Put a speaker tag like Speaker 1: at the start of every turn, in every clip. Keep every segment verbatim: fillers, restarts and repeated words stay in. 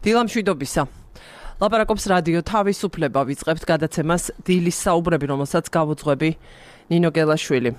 Speaker 1: დილამშვიდობისა. ლაპარაკობს რადიო თავისუფლება, ვიწყებთ გადაცემას დილის საუბრები, რომელსაც გავუძღვები ნინო გელაშვილი.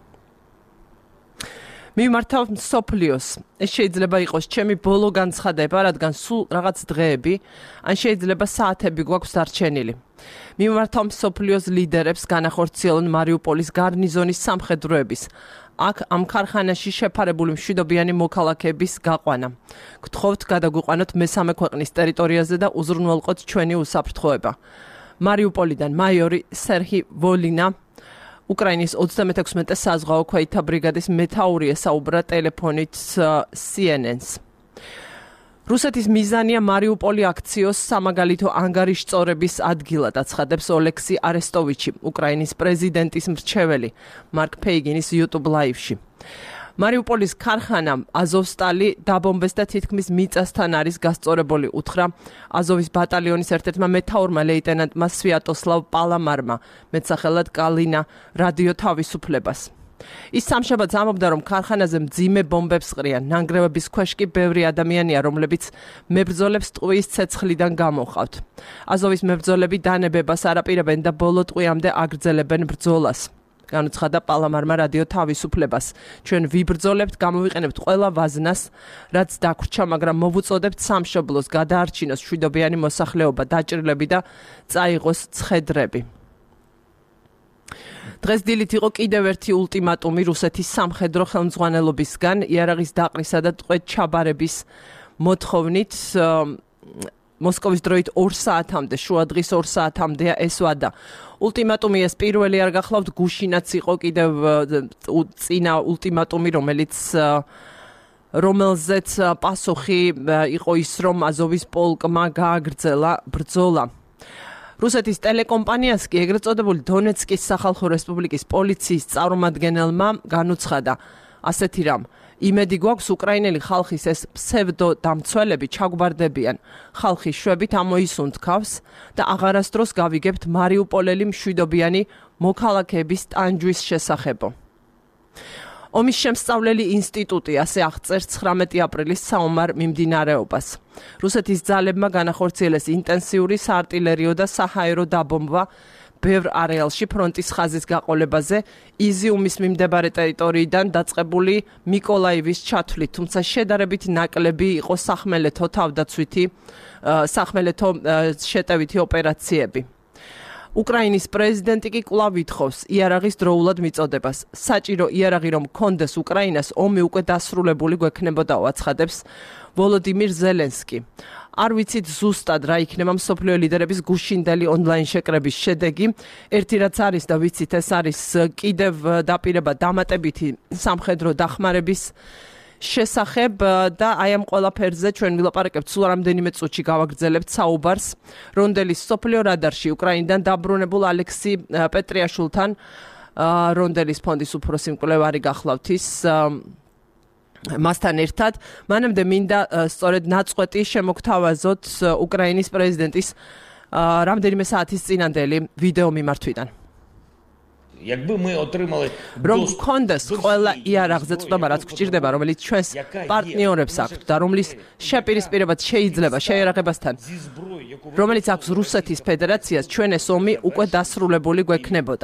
Speaker 1: მიმართავ მსოფლიოს. ეს შეიძლება იყოს ჩემი ბოლო განცხადება, რადგან სულ რაღაც დღეები, ან შეიძლება საათები გვაქვს დარჩენილი. მიმართავ მსოფლიოს ლიდერებს განახორციელონ მარიუპოლის გარნიზონის სამხედროების. აქ ამ ქარხანაში შეფარებული მშვიდობიანი მოქალაქეების გაყვანა. გთხოვთ გადაგვიყვანოთ მესამე ქვეყნის ტერიტორიაზე და უზრუნველყოთ ჩვენი უსაფრთხოება. მარიუპოლიდან მაიორი სერჰი ვოლინა, უკრაინის ოცდამეთექვსმეტე საზღვაო ქვეითთა ბრიგადის მეთაური ესაუბრა ტელეფონით სი ენ ენ-ს. რუსეთის მიზანია მარიუპოლი აქციოს სამაგალითო ანგარიშწორების ადგილად, აცხადებს ოლექსი არესტოვიჩი, უკრაინის პრეზიდენტის მრჩეველი, მარკ ფეიგინის YouTube ლაივში. მარიუპოლის ქარხანა აზოვსტალი დაბომბეს და თითქმის მიწასთან არის გასწორებული, უთხრა აზოვის ბატალიონის ერთ-ერთმა მეთაურმა ლეიტენანტმა სვიატოსლავ პალამარმა, მეტსახელად კალინა რადიო თავისუფლებას. ის სამშაბათს ამბობდა, რომ ქარხანაზე მძიმე ბომბებს ყრიან. ნანგრევების ქვეშ კი ბევრი ადამიანია, რომლებიც მებრძოლებს ტყუის ცეცხლიდან გამოჰყავთ. აზოვის მებრძოლები დანებებას არაპირებენ და ბოლო ტყვიამდე აგრძელებენ ბრძოლას. განუცხადა პალამარმა რადიო თავისუფლებას. ჩვენ ვიბრძოლებთ, გამოვიყენებთ ყველა ვაზნას, რაც დაგვრჩა, მაგრამ მოვუწოდებთ სამშობლოს გადაარჩინოს მშვიდობიანი მოსახლეობა, დაჭრილები და წაიღოს ცხედრები. დღეს დილით იყო კიდევ ერთი ულტიმატუმი რუსეთის სამხედრო ხელმძღვანელობისგან იარაღის დაყრისა და ტყვედ ჩაბარების მოთხოვნით. მოსკოვის დროით ორ საათამდე, შუადღის ორ საათამდეა ეს ვადა. ულტიმატუმი ეს პირველი არ გახლავთ, გუშინაც იყო კიდევ წინა ულტიმატუმი, რომელიც რომელზეც პასუხი იყო ის, რომ აზოვის პოლკმა გააგრძელა ბრძოლა. რუსეთის ტელეკომპანიას კი ეგრეთ წოდებული დონეცკის სახალხო რესპუბლიკის პოლიციის წარმომადგენელმა განუცხადა ასეთი რამ: იმედი გვაქვს უკრაინელი ხალხის ეს ფსევდო დამცველები ჩაგვარდებიან. ხალხი შვებით ამოისუნთქავს და აღარასდროს გავიგებთ მარიუპოლელი მშვიდობიანი მოქალაქეების ტანჯვის შესახებო. ომის შემსწავლელი ინსტიტუტი ასე აღწერს ცხრამეტი აპრილის საომარ მიმდინარეობას. რუსეთის ძალებმა განახორციელეს ინტენსიური საარტილერიო და საჰაერო დაბომბვა ბევრ არეალში ფრონტის ხაზის გაყოლებაზე, იზიუმის მიმდებარე ტერიტორიიდან დაწყებული მიკოლაივის ჩათვლით, თუმცა შედარებით ნაკლები იყო სახმელეთო თავდაცვითი სახმელეთო შეტევითი ოპერაციები. უკრაინის პრეზიდენტი კი კვლავ ითხოვს იარაღის დროულად მიწოდებას. საჭირო იარაღი რომ კონდეს უკრაინას, ომი უკვე დასრულებული გვექნებოდაო, აცხადებს ვოლოდიმირ ზელენსკი. არ ვიცით ზუსტად რა იქნება მსოფლიო ლიდერების გუშინდელი ონლაინ შეკრების შედეგი. ერთი რაც არის და ვიცით, ეს არის კიდევ დაპირება დამატებითი სამხედრო დახმარების შესახებ და აი ამ ყველაფერზე ჩვენ ვილაპარაკებთ სულ რამდენიმე წუთში გავაგრძელებთ საუბარს რონდელის სოფლიო რადარში უკრაინიდან დაბრუნებულ ალექსი პეტრიაშვილთან, რონდელის ფონდის უფროსი მკვლევარი გახლავთ ის მასთან ერთად. მანამდე მინდა სწორედ ნაწყვეტი შემოგთავაზოთ უკრაინის პრეზიდენტის რამდენიმე საათის წინანდელი ვიდეო მიმართვიდან. რომ გქონდეს ყველა იარაღზე წვდომა, რაც გვჭირდება, რომელიც ჩვენს პარტნიორებს აქვთ და რომლის შეპირისპირებაც შეიძლება შეიარაღებასთან, რომელიც აქვს რუსეთის ფედერაციას, ჩვენ ეს ომი უკვე დასრულებული გვექნებოდა.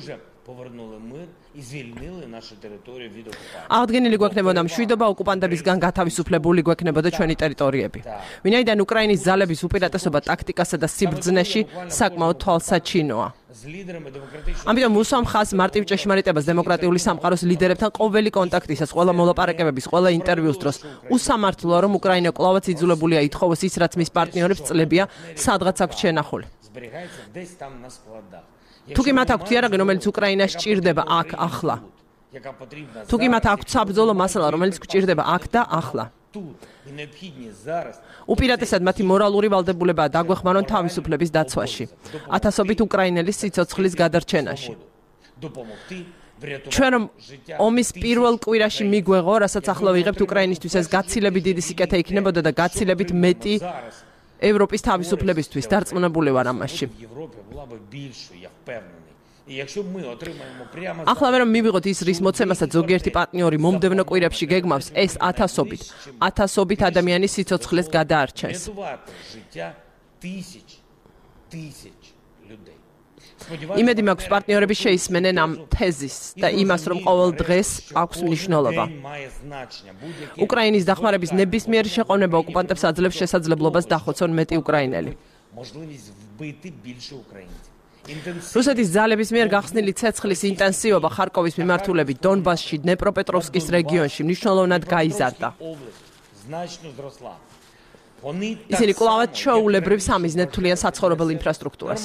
Speaker 1: აღდგენილი გვექნებოდა მშვიდობა, ოკუპანტებისგან გათავისუფლებული გვექნებოდა ჩვენი ტერიტორიები. ვინაიდან უკრაინის ძალების უპირატესობა ტაქტიკასა და სიბრძნეში საკმაოდ თვალსაჩინოა. ამიტომ უსვამ ხაზს მარტივ ჭეშმარიტებას დემოკრატიული სამყაროს ლიდერებთან ყოველი კონტაქტისას, ყველა მოლაპარაკებების, ყველა ინტერვიუს დროს. უსამართლოა, რომ უკრაინა კვლავაც იძულებულია ითხოვოს ის, რაც მის პარტნიორებს წლებია სადღაც აქვს შენახული. თუ კი მათ აქვთ იარაღი, რომელიც უკრაინას ჭირდება აქ ახლა. თუ კი მათ აქვთ საბრძოლო მასალა, რომელიც გვჭირდება აქ და ახლა. უპირატესად მათი მორალური ვალდებულებაა დაგვეხმარონ თავისუფლების დაცვაში, ათასობით უკრაინელის სიცოცხლის გადარჩენაში. ჩვენ რომ ომის პირველ კვირაში მიგვეღო, რასაც ახლა ვიღებთ უკრაინისთვის, ეს გაცილებით დიდი სიკეთე იქნებოდა და გაცილებით მეტი ევროპის თავისუფლებისთვის. დარწმუნებული ვარ ამაში. ახლავე რომ მივიღოთ ის რის მოცემასაც ზოგიერთი პარტნიორი მომდევნო კვირებში გეგმავს, ეს ათასობით, ათასობით ადამიანის სიცოცხლეს გადაარჩენს. იმედი მაქვს პარტნიორები შეისმენენ ამ თეზისს და იმას, რომ ყოველ დღეს აქვს მნიშვნელობა. უკრაინის დახმარების ნებისმიერი შეყოვნება ოკუპანტებს აძლევს შესაძლებლობას დახოცონ მეტი უკრაინელი. რუსეთის ძალების მიერ გახსნილი ცეცხლის ინტენსივობა ხარკოვის მიმართულებით დონბასში, დნეპროპეტროვსკის რეგიონში მნიშვნელოვნად გაიზარდა. ისინი კვლავ ჩვეულებრივ სამიზნედ თვლიან საცხოვრებელ ინფრასტრუქტურას.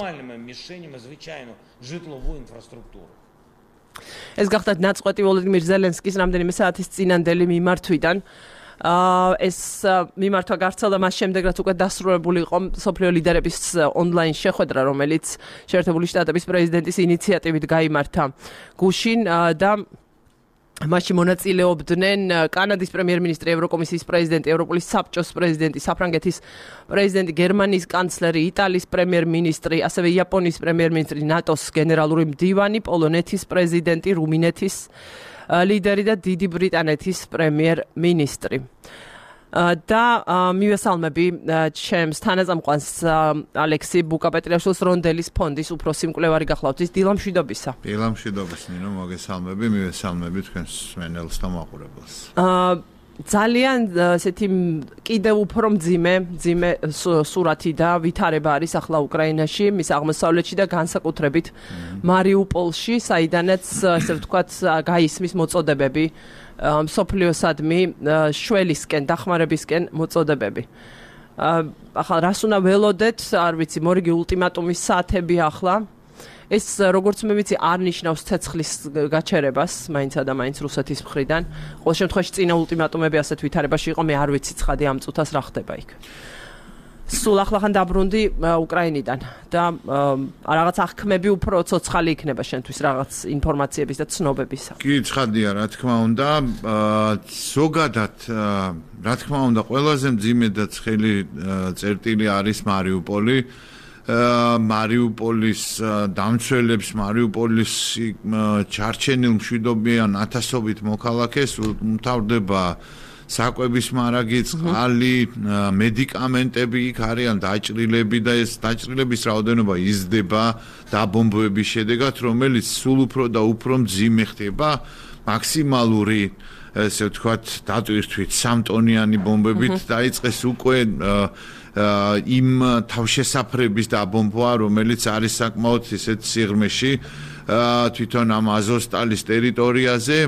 Speaker 1: ეს გახდათ ნაწყვეტი ვოლოდიმირ ზელენსკის რამდენიმე საათის წინანდელი მიმართვიდან. ეს მიმართვა გავრცელდა მას შემდეგ, რაც უკვე დასრულებული იყო მსოფლიო ლიდერების ონლაინ შეხვედრა, რომელიც შეერთებული შტატების პრეზიდენტის ინიციატივით გაიმართა გუშინ და მასში მონაწილეობდნენ კანადის პრემიერ-მინისტრი, ევროკომისიის პრეზიდენტი, ევროპული საბჭოს პრეზიდენტი, საფრანგეთის პრეზიდენტი, გერმანიის კანცლერი, იტალიის პრემიერ-მინისტრი, ასევე იაპონიის პრემიერ-მინისტრი, ნატოს გენერალური მდივანი, პოლონეთის პრეზიდენტი, რუმინეთის ლიდერი და დიდი ბრიტანეთის პრემიერ-მინისტრი. და მივესალმები ჩემს თანაზამყვანს ალექსი ბუკაპეტრიაშვილს რონდელის ფონდის უფროსი მკვლევარი გახლავთ. დილა მშვიდობისა.
Speaker 2: დილა მშვიდობის, ნინო, მოგესალმები, მივესალმები თქვენს მსმენელს და მაყურებელს.
Speaker 1: ძალიან ესეთი კიდევ უფრო მძიმე, მძიმე სურათი და ვითარება არის ახლა უკრაინაში, მის აღმოსავლეთში და განსაკუთრებით მარიუპოლში, საიდანაც ესე ვთქვათ გაისმის მოწოდებები მსოფლიოსადმი შველისკენ, დახმარებისკენ მოწოდებები. ახლა რას უნდა ველოდეთ, არ ვიცი, მორიგი ულტიმატუმის საათები ახლა. ეს როგორც მე ვიცი, არ ნიშნავს ცეცხლის გაჩერებას, მაინცა და მაინც რუსეთის მხრიდან. ყოველ შემთხვევაში წინა ულტიმატუმები ასეთ ვითარებაში იყო, მე არ ვიცი ცხადი ამ წუთას რა ხდება იქ. სულ ახლახან დაბრუნდი უკრაინიდან და რაღაც აღქმები უფრო ცოცხალი იქნება შენთვის რაღაც ინფორმაციების და ცნობებისა.
Speaker 2: კი, ცხადია, რა თქმა უნდა, ზოგადად, რა თქმა უნდა, ყველაზე მძიმე და ცხელი წერტილი არის მარიუპოლი. მარიუპოლის დამცველებს, მარიუპოლის ჩარჩენილ მშვიდობიან ათასობით მოქალაქეს უმთავრდება საკვების მარაგი, წყალი, მედიკამენტები იქ არიან დაჭრილები და ეს დაჭრილების რაოდენობა იზრდება დაბომბვების შედეგად, რომელიც სულ უფრო და უფრო მძიმე ხდება, მაქსიმალური ესე ვთქვათ, დატვირთვით სამტონიანი ბომბებით დაიწყეს უკვე იმ თავშესაფრების დაბომბვა, რომელიც არის საკმაოდ ისეთ სიღრმეში თვითონ ამ აზოვსტალის ტერიტორიაზე.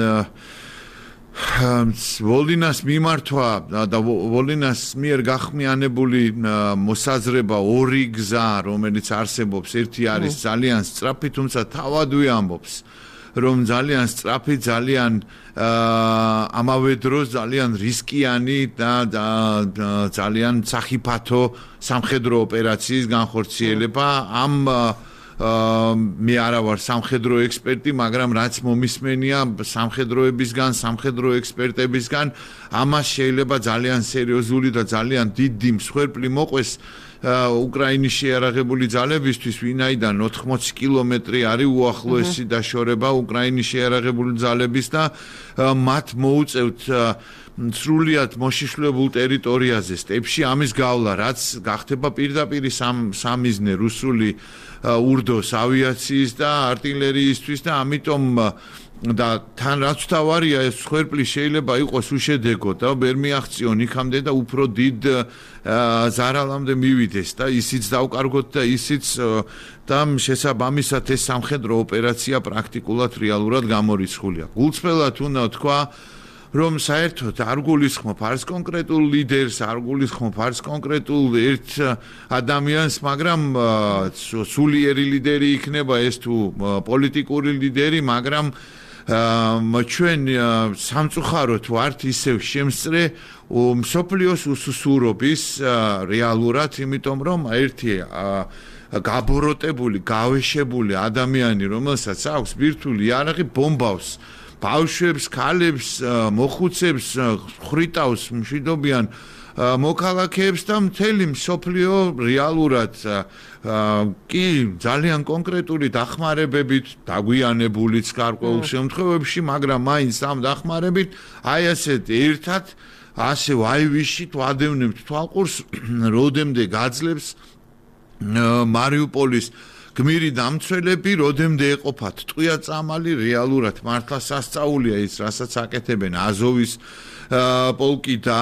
Speaker 2: ვოლინას მიმართვა და ვოლინას მიერ გახმიანებული მოსაზრება ორი გზა, რომელიც არსებობს, ერთი არის ძალიან სწრაფი, თუმცა თავადვე ამბობს, რომ ძალიან სწრაფი, ძალიან ამავე დროს ძალიან რისკიანი და ძალიან სახიფათო სამხედრო ოპერაციის განხორციელება. ამ მე არა ვარ სამხედრო ექსპერტი, მაგრამ რაც მომისმენია სამხედროებისგან, სამხედრო ექსპერტებისგან, ამას შეიძლება ძალიან სერიოზული და ძალიან დიდი მსხვერპლი მოყვეს უკრაინის შეიარაღებული ძალებისთვის, ვინაიდან ოთხმოცი კილომეტრი არის უახლოესი დაშორება უკრაინის შეიარაღებული ძალების და მათ მოუწევთ სრულიად მოშიშლებულ ტერიტორიაზე სტეპში ამის გავლა, რაც გახდება პირდაპირ სამიზნე რუსული ურდოს ავიაციის და არტილერიისთვის და ამიტომ და თან რაც თავარია ეს მსხვერპლი შეიძლება იყოს უშედეგო და ვერ მიაღწიონ იქამდე და უფრო დიდ ზარალამდე მივიდეს და ისიც დავკარგოთ და ისიც და შესაბამისად ეს სამხედრო ოპერაცია პრაქტიკულად რეალურად გამორიცხულია. გულწრფელად უნდა თქვა, რომ საერთოდ არ გულისხმობ არც კონკრეტულ ლიდერს, არ გულისხმობ არც კონკრეტულ ერთ ადამიანს, მაგრამ სულიერი ლიდერი იქნება ეს თუ პოლიტიკური ლიდერი, მაგრამ ჩვენ სამწუხაროდ ვართ ისევ შემსწრე მსოფლიოს უსუსურობის რეალურად, იმიტომ რომ ერთი გაბოროტებული, გავეშებული ადამიანი, რომელსაც აქვს ბირთვული იარაღი, ბომბავს ბავშვებს, ქალებს, მოხუცებს, ხრიტავს მშვიდობიან მოქალაქეებს და მთელი მსოფლიო რეალურად კი ძალიან კონკრეტული დახმარებებით დაგვიანებულიც გარკვეულ შემთხვევებში, მაგრამ მაინც ამ დახმარებით აი ასეთ ერთად ასე ვაივიშით ვადევნებთ თვალყურს, როდემდე გაძლებს მარიუპოლის გმირი დამცველები, როდემდე ეყოფათ ტყვია წამალი, რეალურად მართლა სასწაულია ის, რასაც აკეთებენ აზოვის პოლკი და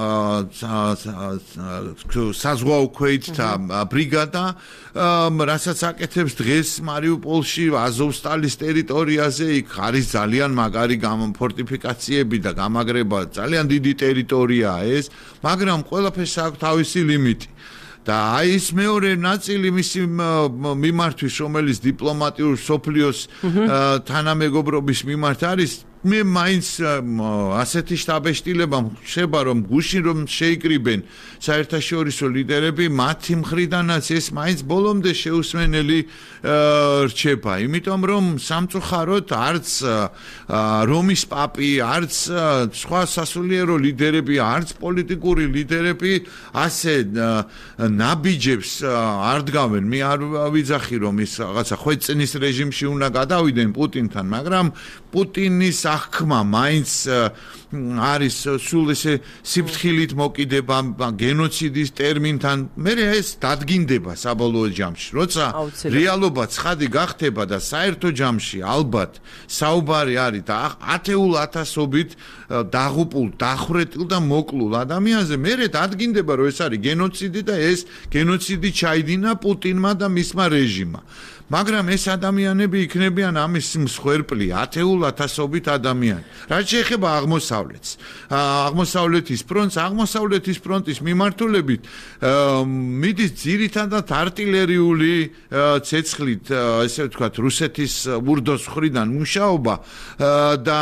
Speaker 2: საზღვაო ქვეითთა ბრიგადა, რასაც აკეთებს დღეს მარიუპოლში, აზოვსტალის ტერიტორიაზე, იქ არის ძალიან მაგარი ფორტიფიკაციები და გამაგრება, ძალიან დიდი ტერიტორიაა ეს, მაგრამ ყველაფერს აქვს თავისი ლიმიტი. და აი ეს მეორე ნაწილი მისი მიმართვის, რომელიც დიპლომატიურ სოფლიოს თანამეგობრობის მიმართ არის, მე მაინც ასეთი შტაბეშტილება ხდება, რომ გუშინ რომ შეიკრიბენ საერთაშორისო ლიდერები, მათი მხრიდანაც ეს მაინც ბოლომდე შეუსმენელი რჩება, იმიტომ რომ სამწუხაროდ არც რომის პაპი, არც სხვა სასულიერო ლიდერები, არც პოლიტიკური ლიდერები ასე ნაბიჯებს არ დგავენ. მე არ ვიძახი რომ ის რაღაცა ხვეწნის რეჟიმში უნდა გადავიდნენ პუტინთან, მაგრამ პუტინის ახქმა მაინც არის სულ ესე სიფრთხილით მოკიდება გენოციდის ტერმინთან. მე ეს დადგინდება საბოლოო ჯამში, როცა რეალობა ცხადი გახდება და საერთო ჯამში ალბათ საუბარი არის და ათეულ ათასობით დაღუპულ, დახვრეტილ და მოკლულ ადამიანზე, მე დადგინდება რომ ეს არის გენოციდი და ეს გენოციდი ჩაიდინა პუტინმა და მისმა რეჟიმმა. მაგრამ ეს ადამიანები იქნებიან ამის მსხვერპლი, ათეულ ათასობით ადამიანი. რაც შეეხება აღმოსავლეთს, აღმოსავლეთის ფრონტს, აღმოსავლეთის ფრონტის მიმართულებით მიდის ძირითადად артиლერიული ცეცხლით, ესე ვთქვათ, რუსეთის ურდოს მხრიდან მუშაობა და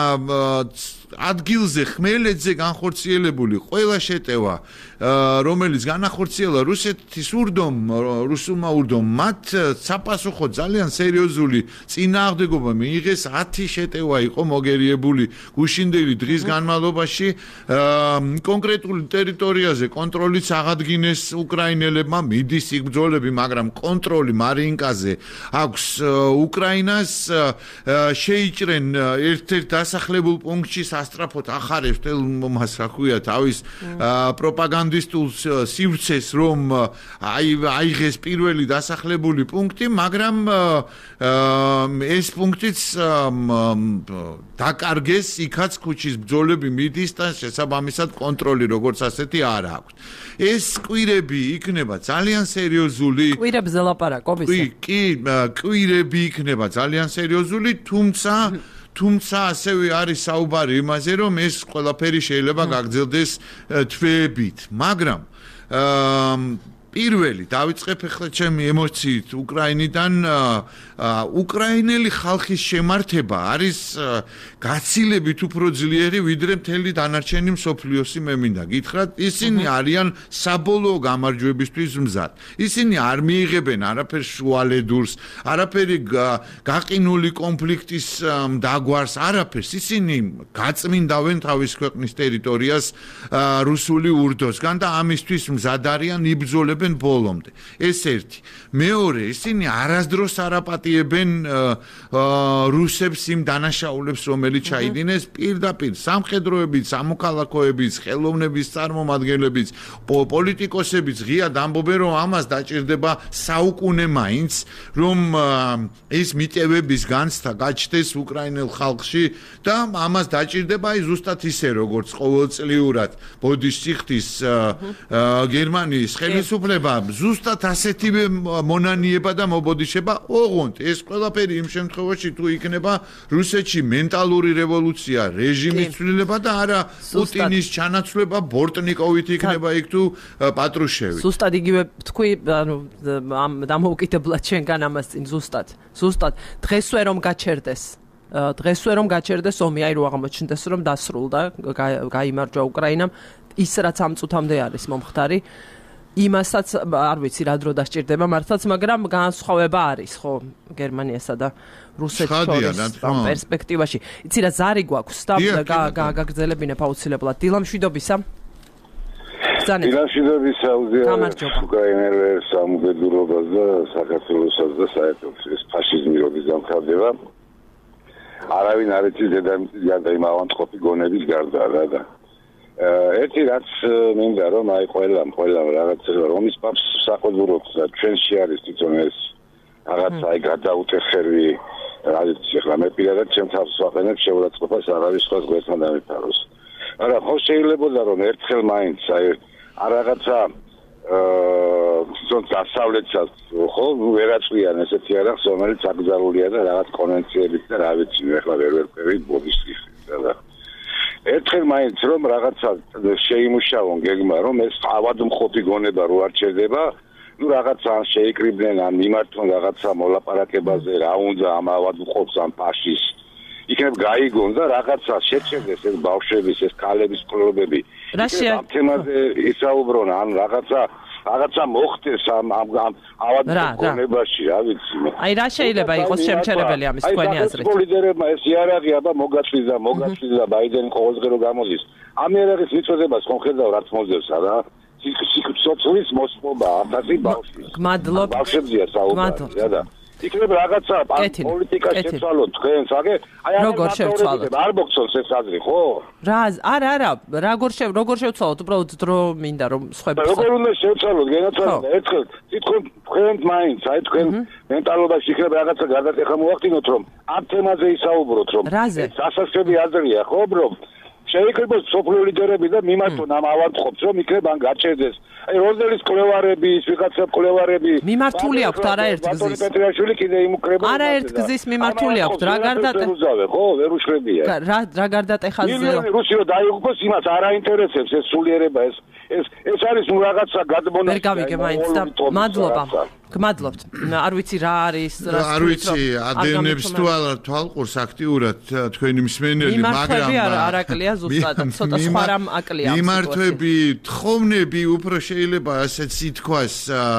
Speaker 2: ადგილზე ხმელეთზე განხორციელებული ყველა შეტევა, რომელიც განახორციელა რუსეთის ურდომ, რუსულმა ურდომ, მათ საპასუხო ძალიან სერიოზული წინააღმდეგობა მიიღეს. ათი შეტევა იყო მოგერიებული გუშინდელი დღის განმავლობაში, კონკრეტული ტერიტორიაზე კონტროლიც აღადგინეს უკრაინელებმა, მიდის იბრძოლები, მაგრამ კონტროლი მარინკაზე აქვს უკრაინას, შეიჭრენ ერთ-ერთ დასახლებულ პუნქტში სასტრაფოდ ახარებს თელმომას რა ქვია თავის პროპაგანდისტულ სივრცეს, რომ აიღეს პირველი დასახლებული პუნქტი, მაგრამ ეს პუნქტიც დაკარგეს, იქაც ქუჩის ბრძოლები მიდის და შესაბამისად კონტროლი როგორც ასეთი არ აქვს. ეს კვირები იქნება ძალიან სერიოზული.
Speaker 1: კვირებზე ლაპარაკობ ისე?
Speaker 2: კი, კვირები იქნება ძალიან სერიოზული, თუმცა თუმცა ასევე არის საუბარი იმაზე, რომ ეს ყველაფერი შეიძლება გაგრძელდეს თვეებით, მაგრამ პირველი დავიწყებ ახლა ჩემი ემოციით უკრაინიდან. უკრაინელი ხალხის შემართება არის გაცილებით უფრო ძლიერი, ვიდრე მთელი დანარჩენი მსოფლიოსი მე მინდა გითხრათ. ისინი არიან საბოლოო გამარჯვებისთვის მზად. ისინი არ მიიღებენ არაფერ შუალედურს, არაფერი გაყინული კონფლიქტის დაგვარს, არაფერს. ისინი გაწმინდავენ თავის ქვეყნის ტერიტორიას რუსული ურდოსგან და ამისთვის მზად არიან, იბრძოლებენ ბოლომდე. ეს ერთი. მეორე, ისინი არასდროს არ აპატიებენ რუსებს იმ დანაშაულებს, რომელიც ჩაიდინეს პირდაპირ სამხედროებით, სამოქალაქოებით, ხელოვნების წარმომადგენლებით, პოლიტიკოსებით ღიად ამბობენ, რომ ამას დაჭირდება საუკუნე მაინც, რომ ეს მიტევების განცდა გაჩნდეს უკრაინელ ხალხში და ამას დაჭირდება აი ზუსტად ისე, როგორც ყოველწლიურად ბოდის სიხდის გერმანიის ხელისუფლება, ზუსტად ასეთივე მონანიება და მობოდიშება ოღონდ. ეს ყველაფერი იმ შემთხვევაში თუ იქნება რუსეთში მენტალური რევოლუცია, რეჟიმის ცვლილება და არა პუტინის ჩანაცვლება ბორტნიკოვით იქნება იქ თუ პატრუშევით.
Speaker 1: ზუსტად იგივე თქვი, ანუ ამ დამოუკიდებლად შენგან ამას წინ ზუსტად. ზუსტად დღესვე რომ გაჩერდეს. დღესვე რომ გაჩერდეს ომი, აი რო აღმოჩნდეს რომ დასრულდა, გაიმარჯვა უკრაინამ, ის რაც ამ წუთამდე არის მომხდარი. იმასაც არ vicი რა დრო დასჭირდება მართლაც, მაგრამ განსხვავება არის ხო გერმანიასა და რუსეთს შორის პერსპექტივაში. იცი რა ზარი გვაქვს და გაგრძელებინებ აუცილებლად. დილა მშვიდობისა. ბრძანეთ.
Speaker 3: ფინანსირების საუზიარეს უკრაინელებს სამგედურობას და საქართველოსაც და საერთოდ ეს ფაშიზმი როდის დამთავრდება. არავინ არ იცის დედამიწის იმ ავანტყოფი გონების გარდა რა და ერთი რაც მინდა რომ აი ყველა ყველა რაღაც რომის პაპს საყოველთაოდ ჩვენში არის თვითონ ეს რაღაც აი გადაუტეხები რაც ახლა მე პირადად ჩემ თავს ვაყენებ შეურაცხყოფას არავის სხვას გვერდთან დამიფაროს. არა ხო შეიძლება რომ ერთხელ მაინც აი არ რაღაცა თვითონ დასავლეთსაც ხო ვერაწვიან ესეთი არახს რომელიც აკრძალულია და რაღაც კონვენციებით და რა ვიცი ახლა ვერ ვერფერი ბოდის და ერთხელ მაინც რომ რაღაცა შეიმუშავონ გეგმა რომ ეს ავადმყოფი გონება რო არ ჩერდება ну რაღაცა შეიკრიბნენ ან მიმართონ რაღაცა მოლაპარაკებაზე რა უნდა ამ ავადმყოფს ამ ფაშის იქნებ გაიგონ და რაღაცა შეჩერდეს ეს ბავშვების ეს ქალების კლუბები ამ თემაზე ისაუბრონ ან რაღაცა რაღაცა მოხდეს ამ ამ ავადმყოფობაში რა ვიცი მე
Speaker 1: აი რა შეიძლება იყოს შემჩერებელი ამის თქვენი აზრით
Speaker 3: აი ლიდერებმა ეს იარაღი აბა მოგაწვის და მოგაწვის და ბაიდენი ყოველდღე რო გამოდის ამ იარაღის მიწოდებას კონკრეტულად რაც მოძებს არა სიცოცხლის მოსპობა ათასი ბავშვის
Speaker 1: გმადლობ
Speaker 3: ბავშვებია საუბარი რა და იქნებ რაღაცა პოლიტიკა შეცვალოთ თქვენს აგე აი
Speaker 1: როგორ შევცვალოთ
Speaker 3: არ მოგწონს ეს აზრი ხო
Speaker 1: რა არა არა როგორ შევ როგორ შევცვალოთ უბრალოდ დრო მინდა რომ სხვები
Speaker 3: როგორ უნდა შევცვალოთ გენაცვალოთ ერთხელ თვითონ თქვენ მაინც აი თქვენ მენტალობაში იქნებ რაღაცა გადატეხა მოახდინოთ რომ ამ თემაზე ისაუბროთ რომ სასაცილო აზრია ხო ბრო შეიკრიბოს სოფლიო ლიდერები და მიმართონ ამ ავადმყოფს რომ იქნებ ან გაჩერდეს აი როზელის კვლევარები ის ვიღაცა კვლევარები
Speaker 1: მიმართული აქვთ არაერთ გზის
Speaker 3: პეტრიაშვილი კიდე იმუქრება
Speaker 1: არაერთ გზის მიმართული აქვთ რა გარდატეხა
Speaker 3: ხო ვერ უშვებია
Speaker 1: რა რა გარდატეხაზე
Speaker 3: მილიონი რუსი რო დაიღუპოს იმას არ აინტერესებს ეს სულიერება ეს ეს ეს არის ნუ რაღაცა გადმონა
Speaker 1: ვერ გავიგე მაინც და მადლობა გმადლობთ არ ვიცი რა არის
Speaker 2: რა არ ვიცი ადენებს თუ თვალყურს აქტიურად თქვენი მსმენელი მაგრამ
Speaker 1: არაკლია ზუსტად ცოტა სხვა რამ აკლია
Speaker 2: მიმართვები თხოვნები უფრო შეიძლება ასეც ითქვას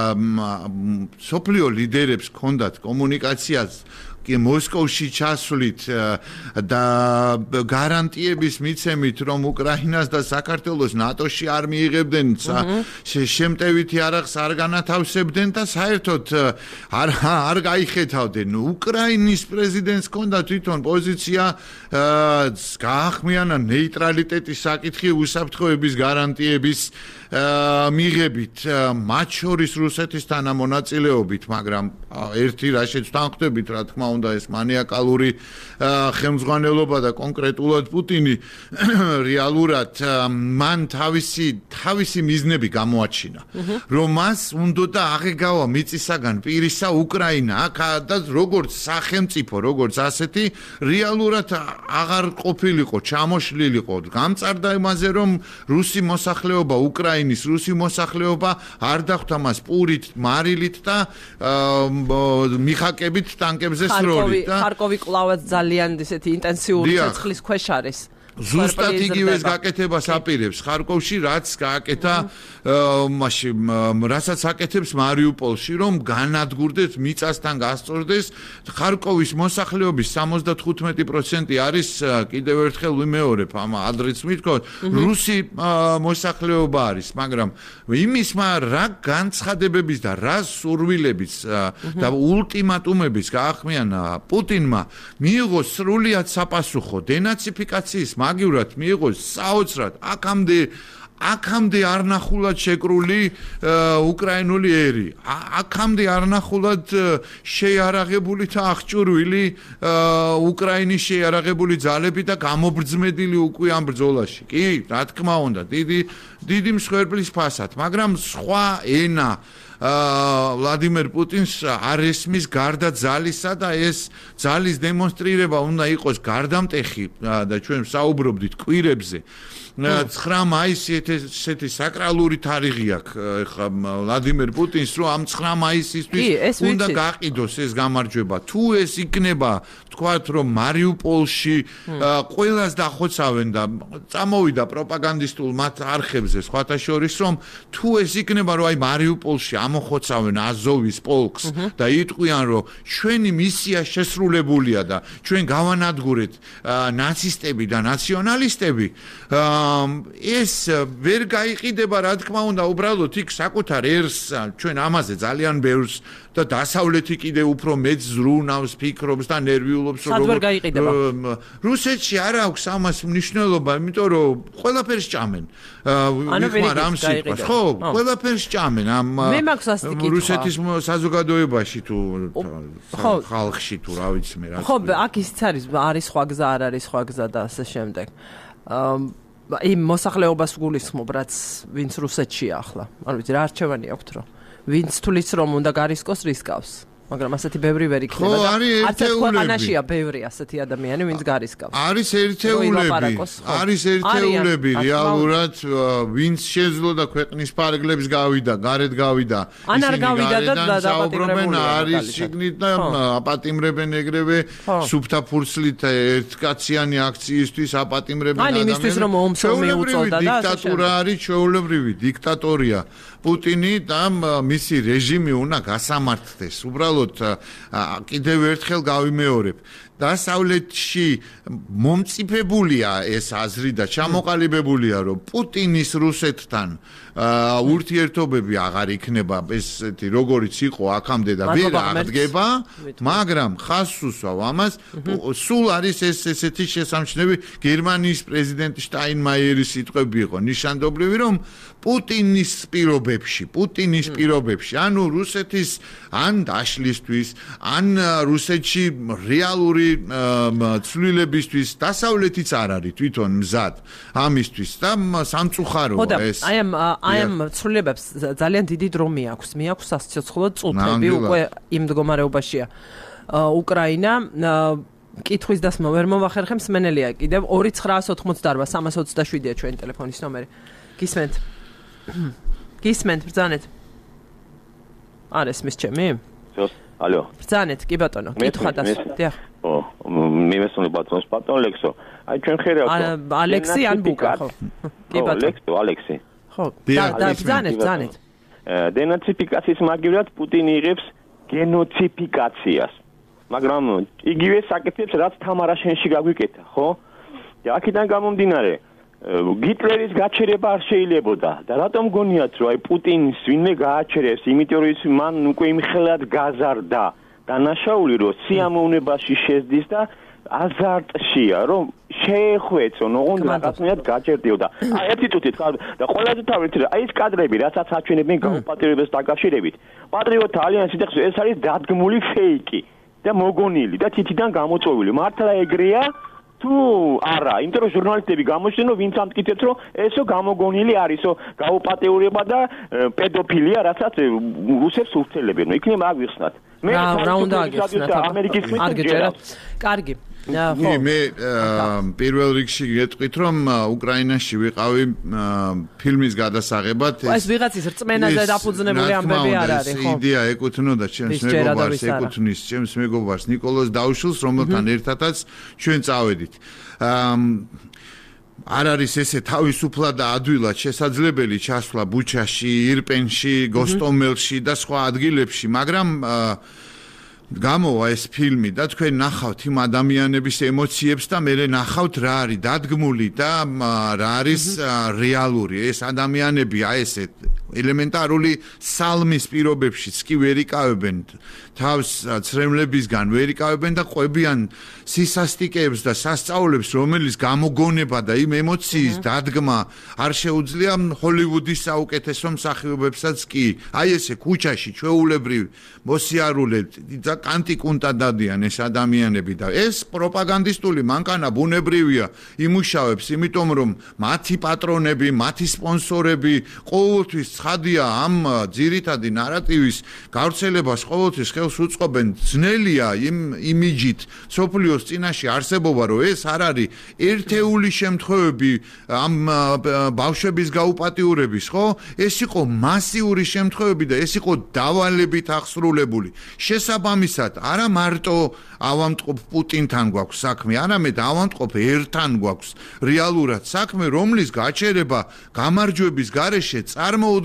Speaker 2: სოფლიო ლიდერებს ჰქონდათ კომუნიკაციას კი მოსკოვში ჩასვლით და გარანტიების მიცემით რომ უკრაინას და საქართველოს ნატოში არ მიიღებდნენ შემტევითი არახს არ განათავსებდნენ და საერთოდ არ არ გაიხედავდნენ უკრაინის პრეზიდენტს ჰქონდა თვითონ პოზიცია გაახმიანა ნეიტრალიტეტის საკითხი უსაფრთხოების გარანტიების მიღებით მათ შორის რუსეთის თანამონაწილეობით მაგრამ ერთი რაშეც თანხმდებით რა თქმა უნდა ეს მანიაკალური ხელმძღვანელობა და კონკრეტულად პუტინი რეალურად მან თავისი თავისი მიზნები გამოაჩინა რომ მას უნდა და აღეგავა მიწისაგან პირისა უკრაინა აქ და როგორც სახელმწიფო როგორც ასეთი რეალურად აღარ ყოფილიყო ჩამოშლილიყო გამწარდა იმაზე რომ რუსი მოსახლეობა უკრაინის რუსი მოსახლეობა არ დახვდა მას პურით მარილით და მიხაკებით ტანკებზე სროლით და
Speaker 1: ხარკოვი კლავაც ძალიან ისეთი ინტენსიური ცეცხლის ქვეშ არის
Speaker 2: ზუსტად იგივეს გაკეთებას აპირებს ხარკოვში რაც გააკეთა მაშინ რასაც აკეთებს მარიუპოლში რომ განადგურდეს მიწასთან გასწორდეს ხარკოვის მოსახლეობის სამოცდათხუთმეტი პროცენტი არის კიდევ ერთხელ ვიმეორებ ამ ადრეც მithkot რუსი მოსახლეობა არის მაგრამ იმის რა განცხადებების და რა სურვილების და ულტიმატუმების გაახმიანა პუტინმა მიიღო სრულიად საპასუხო დენაციფიკაციის მაგივრად მიიღო საოცრად აქამდე აქამდე არნახულად შეკრული უკრაინული ერი აქამდე არნახულად შეიარაღებული და აღჭურვილი უკრაინის შეიარაღებული ძალები და გამობრძმედილი უკვე ამ ბრძოლაში კი რა თქმა უნდა დიდი დიდი მსხვერპლის ფასად მაგრამ სხვა ენა ვლადიმერ პუტინს არ ესმის გარდა ძალისა და ეს ძალის დემონსტრირება უნდა იყოს გარდამტეხი და ჩვენ საუბრობდით კვირებზე ცხრა მაისი ესეთი საკრალური თარიღი აქვს ხა ვლადიმერ პუტინს რომ ამ ცხრა მაისისთვის უნდა გაყიდოს ეს გამარჯვება თუ ეს იქნება თქვათ რომ მარიუპოლში ყველას დახოცავენ და წამოვიდა პროპაგანდისტულ მათ არხებზე სხვათა შორის რომ თუ ეს იქნება რომ აი მარიუპოლში ამ გამოხოცავენ აზოვის პოლკს და იტყვიან რომ ჩვენი მისია შესრულებულია და ჩვენ გავანადგურეთ ნაცისტები და ნაციონალისტები ეს ვერ გაიყიდება რა თქმა უნდა უბრალოდ იქ საკუთარ ერს ჩვენ ამაზე ძალიან ბევრს და დასავლეთი კიდე უფრო მეც ზრუნავს ფიქრობს და ნერვიულობს
Speaker 1: რომ
Speaker 2: რუსეთში არ აქვს ამას მნიშვნელობა იმიტომ რომ ყველაფერს ჭამენ ვიხმარ ამ სიტყვას ხო ყველაფერს ჭამენ ამ რუსეთის საზოგადოებაში თუ ხალხში თუ რა ვიცი მე რა
Speaker 1: ხო აქ ისიც არის არის სხვა გზა არ არის სხვა გზა და ასე შემდეგ იმ მოსახლეობას გულისხმობ რაც ვინც რუსეთშია ახლა არ ვიცი რა არჩევანი აქვთ რომ ვინც თulis რომ უნდა გარისკოს რისკავს მაგრამ ასეთი ბევრი ვერ იქნება
Speaker 2: და არც
Speaker 1: ქვეყანაშია ბევრი ასეთი ადამიანი ვინც გარისკავს
Speaker 2: არის ერთეულები არის ერთეულები რეალურად ვინც შეძლო და ქვეყნის ფარგლებს გავიდა გარეთ გავიდა
Speaker 1: ან არ გავიდა და
Speaker 2: დააპატიმრებენ არის შიგნით და აპატიმრებენ ეგრევე სუფთა ფურცლით ერთკაციანი აქციისთვის აპატიმრებენ
Speaker 1: ადამიანებს ან იმისთვის რომ ომს მიუწოდა და
Speaker 2: დიქტატურა არის ჩვეულებრივი დიქტატორია პუტინი და მისი რეჟიმი უნდა გასამართლდეს უბრალოდ კიდევ ერთხელ გავიმეორებ დასავლეთში მომწიფებულია ეს აზრი და ჩამოყალიბებულია რომ პუტინის რუსეთთან ურთიერთობები აღარ იქნება ესეთი როგორიც იყო აქამდე და ვერ აღდგება მაგრამ ხაზს უსვავ ამას სულ არის ეს ესეთი შესამჩნევი გერმანიის პრეზიდენტ შტაინმაიერის სიტყვები იყო ნიშანდობლივი რომ პუტინის პირობებში პუტინის პირობებში ანუ რუსეთის ან დაშლისთვის ან რუსეთში რეალური ცვლილებისთვის დასავლეთიც არ არის თვითონ მზად ამისთვის და სამწუხაროა ეს
Speaker 1: აი ამ აი ამ ცვლილებებს ძალიან დიდი დრო მიაქვს მიაქვს სასიცოცხლო წუთები უკვე იმ მდგომარეობაშია უკრაინა კითხვის დასმა ვერ მოვახერხე მსმენელია კიდევ ორი ცხრაას ოთხმოცდაარბა სამას ოცდაშვიდია ჩვენი ტელეფონის ნომერი გისმენთ გისმენთ ბრძანეთ არ ესმის ჩემი
Speaker 4: ალო
Speaker 1: ბრძანეთ კი ბატონო კითხვა დასვა დიახ
Speaker 4: ო მივესწრებ ბატონს ბატონ ლექსო აი ჩვენ ხერხავთ
Speaker 1: ალექსი ან ბუკა ხო კი ბატონო
Speaker 4: ლექსო ალექსი
Speaker 1: ხო და ბრძანეთ ბრძანეთ
Speaker 4: დენაციფიკაციის მაგივრად პუტინი იღებს გენოციფიკაციას მაგრამ იგივე საკითხებს რაც თამარაშენში გაგვიკეთა ხო და აქედან გამომდინარე გიტლერის გაჩერება არ შეიძლებოდა და რატომ გონიათ რომ აი პუტინს ვინმე გააჩერებს იმიტომ რომ მან უკვე იმხელად გაზარდა დანაშაული რომ სიამოვნებაში შეძდის და აზარტშია რომ შეეხვეწონ ოღონდ რაღაცნაირად გაჭერდიოდა აი ერთი თუთით და ყველაზე თავით აი ეს კადრები რასაც აჩვენებენ გაუპატრიობებს დაკავშირებით პატრიოტთა ალიანსის ეხს ეს არის დადგმული ფეიკი და მოგონილი და თითიდან გამოწვეული მართლა ეგრეა თუ არა, იმიტომ რომ ჟურნალისტები გამოჩნდნენ, რომ ვინც ამტკიცებს, რომ ესო გამოგონილი არისო გაუპატეურება და პედოფილია, რასაც რუსებს ურთელებენ. იქნება აგვიხსნათ.
Speaker 1: მე რა უნდა აგიხსნათ? ამერიკის არ გეჭერათ. კარგი.
Speaker 2: ნი მე პირველ რიგში გეტყვით რომ უკრაინაში ვიყავი ფილმის გადასაღებად
Speaker 1: ეს ვიღაცის რწმენაზე დაფუძნებული ამბები არ არის ხო?
Speaker 2: იდეა ეკუთვნოდა ჩემს მეგობარს ეკუთვნის ჩემს მეგობარს ნიკოლოზ დაუშილს რომელთან ერთადაც ჩვენ წავედით არ არის ესე თავისუფლად და ადვილად შესაძლებელი ჩასვლა ბუჩაში, ირპენში, გოსტომელში და სხვა ადგილებში მაგრამ გამოვა ეს ფილმი და თქვენ ნახავთ იმ ადამიანების ემოციებს და მე ნახავთ რა არის დადგმული და რა არის რეალური ეს ადამიანები აი ესეთ ელემენტარული სალმის პირობებშიც კი ვერ იკავებენ თავს ცრემლებისგან ვერ იკავებენ და ყვებიან სისასტიკეებს და სასწაულებს რომელიც გამოგონება და იმ ემოციის დადგმა არ შეუძლია ჰოლივუდის საუკეთესო მსახიობებსაც კი აი ესე ქუჩაში ჩვეულებრივ მოსიარულეთ და კანტიკუნტა დადიან ეს ადამიანები და ეს პროპაგანდისტული მანქანა ბუნებრივია იმუშავებს იმიტომ რომ მათი პატრონები მათი სპონსორები ყოველთვის ცხადია ამ ძირითადი ნარატივის გავრცელებას ყოველთვის ხელს უწყობენ ძნელია იმ იმიჯით სოფლიოს წინაშე არსებობა რომ ეს არ არის ერთეული შემთხვევები ამ ბავშვების გაუპატიურების ხო ეს იყო მასიური შემთხვევები და ეს იყო დავალებით აღსრულებული შესაბამისად არა მარტო ავამტყობ პუტინთან გვაქვს საქმე არამედ ავამტყობ ერთან გვაქვს რეალურად საქმე რომლის გაჩერება გამარჯვების გარეშე წარმოუდგენელია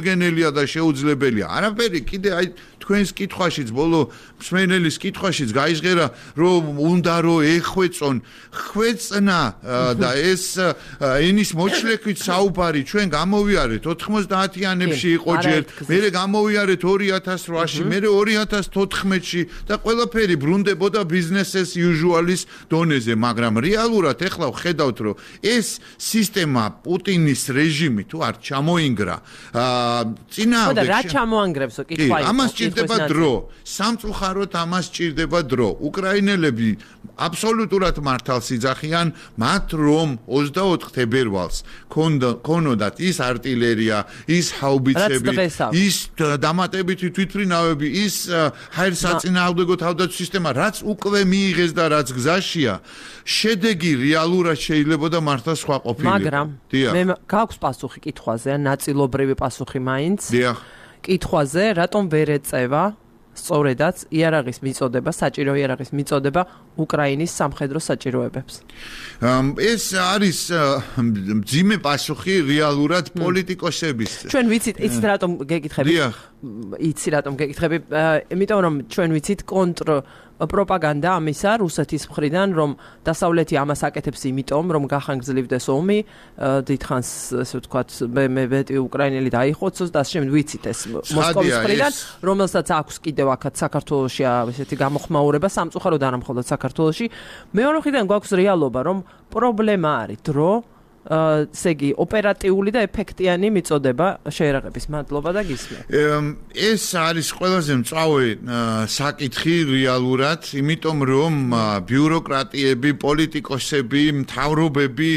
Speaker 2: წარმოუდგენელია და შეუძლებელია. არაფერი, კიდე აი თქვენს კითხვაშიც, ბოლო მსმენელის კითხვაშიც გაიჟღერა, რომ უნდა რომ ეხვეწონ, ხვეწნა და ეს ენის მოჩლექვით საუბარი ჩვენ გამოვიარეთ ოთხმოცდაათიანებში იყო ჯერ, მერე გამოვიარეთ ორი ათას რვაში, მერე ორი ათას თოთხმეტში და ყველაფერი ბრუნდებოდა business as usual-ის დონეზე, მაგრამ რეალურად ეხლა ვხედავთ, რომ ეს სისტემა პუტინის რეჟიმი თუ არ ჩამოინგრა, წინააღმდეგ
Speaker 1: რა ჩამოანგრევსო კითხვა იყო.
Speaker 2: ამას ჭირდება დრო. სამწუხაროდ ამას ჭირდება დრო. უკრაინელები აბსოლუტურად მართალს იძახიან, მათ რომ ოცდაოთხ თებერვალს ქონოდათ ის артиლერია, ის ჰაუბიცები, ის დამატებითი თვითმფრინავები, ის ჰაერსაწინააღმდეგო თავდაცვის სისტემა, რაც უკვე მიიღეს და რაც გზაშია, შედეგი რეალურად შეიძლება და მართლა სხვა ყოფილიყო.
Speaker 1: მაგრამ მე გაქვს პასუხი კითხვაზე, ნაწილობრივი პასუხი მაინც.
Speaker 2: დიახ.
Speaker 1: კითხვაზე, რატომ ვერ ეწევა სწორედაც იარაღის მიწოდება, საჭირო იარაღის მიწოდება უკრაინის სამხედრო საჭიროებებს.
Speaker 2: ეს არის მძიმე პასუხი რეალურად პოლიტიკოსების.
Speaker 1: ჩვენ ვიცით, იცით რატომ გეკითხები?
Speaker 2: დიახ.
Speaker 1: იცი რატომ გეკითხები? იმიტომ რომ ჩვენ ვიცით კონტრ პროპაგანდა ამისა რუსეთის მხრიდან, რომ დასავლეთი ამას აკეთებს იმიტომ, რომ გახანგრძლივდეს ომი, დიდხანს ესე ვთქვათ, მე მეტი უკრაინელი დაიხოცოს და შემ ვიცით ეს მოსკოვის მხრიდან, რომელსაც აქვს კიდევ აქაც საქართველოში ესეთი გამოხმაურება, სამწუხაროდ არა მხოლოდ საქართველოში. მეორე მხრიდან გვაქვს რეალობა, რომ პრობლემა არის დრო, ესე იგი ოპერატიული და ეფექტიანი მიწოდება შეერაღების. მადლობა და გისმენთ.
Speaker 2: ეს არის ყველაზე მწვავე საკითხი რეალურად, იმიტომ რომ ბიუროკრატიები, პოლიტიკოსები, მთავრობები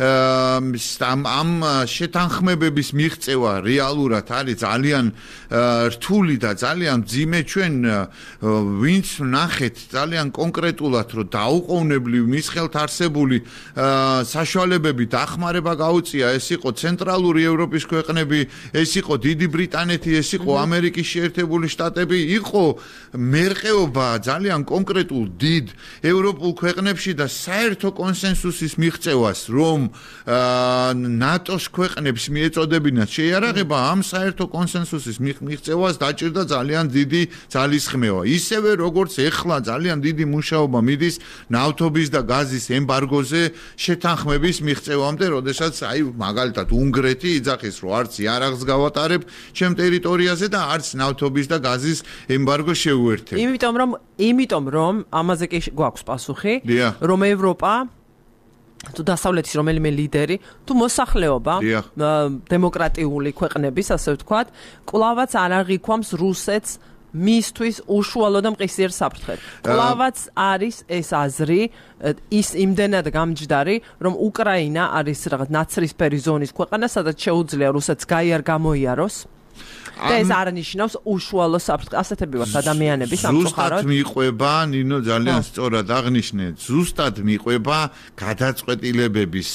Speaker 2: ამ შეთანხმებების მიღწევა რეალურად არის ძალიან რთული და ძალიან მძიმე. ჩვენ ვინც ნახეთ ძალიან კონკრეტულად, რომ დაუყოვნებლივ მის ხელთ არსებული საშუალებები დახმარება ხმარება გაუწია, ეს იყო ცენტრალური ევროპის ქვეყნები, ეს იყო დიდი ბრიტანეთი, ეს იყო ამერიკის შეერთებული შტატები, იყო მერყეობა ძალიან კონკრეტულ დიდ ევროპულ ქვეყნებში და საერთო კონსენსუსის მიღწევას, რომ ნატოს ქვეყნებს მიეწოდებინათ შეიარაღება, ამ საერთო კონსენსუსის მიღწევას დაჭირდა ძალიან დიდი ძალისხმევა. ისევე როგორც ეხლა ძალიან დიდი მუშაობა მიდის ნავთობის და გაზის ემბარგოზე შეთანხმების მიღწევამდე, როდესაც აი მაგალითად უნგრეთი იძახის, რომ არც იარაღს გავატარებ ჩემ ტერიტორიაზე და არც ნავთობის და გაზის ემბარგო შევუერთებ.
Speaker 1: იმიტომ რომ იმიტომ რომ ამაზე კი გვაქვს პასუხი, რომ ევროპა თუ დასავლეთის რომელიმე ლიდერი, თუ მოსახლეობა დემოკრატიული ქვეყნების, ასე ვთქვათ, კვლავაც არ აღიქვამს რუსეთს მისთვის უშუალო და მყისიერ საფრთხედ. კვლავაც არის ეს აზრი, ის იმდენად გამჯდარი, რომ უკრაინა არის რაღაც ნაცრისფერი ზონის ქვეყანა, სადაც შეუძლია რუსეთს გაიარ გამოიაროს. და ეს არ ნიშნავს უშუალო საფრთხეს. ასეთები ვართ ადამიანები სამწუხაროდ.
Speaker 2: ზუსტად მიყვება, ნინო ძალიან სწორად აღნიშნეთ, ზუსტად მიყვება გადაწყვეტილებების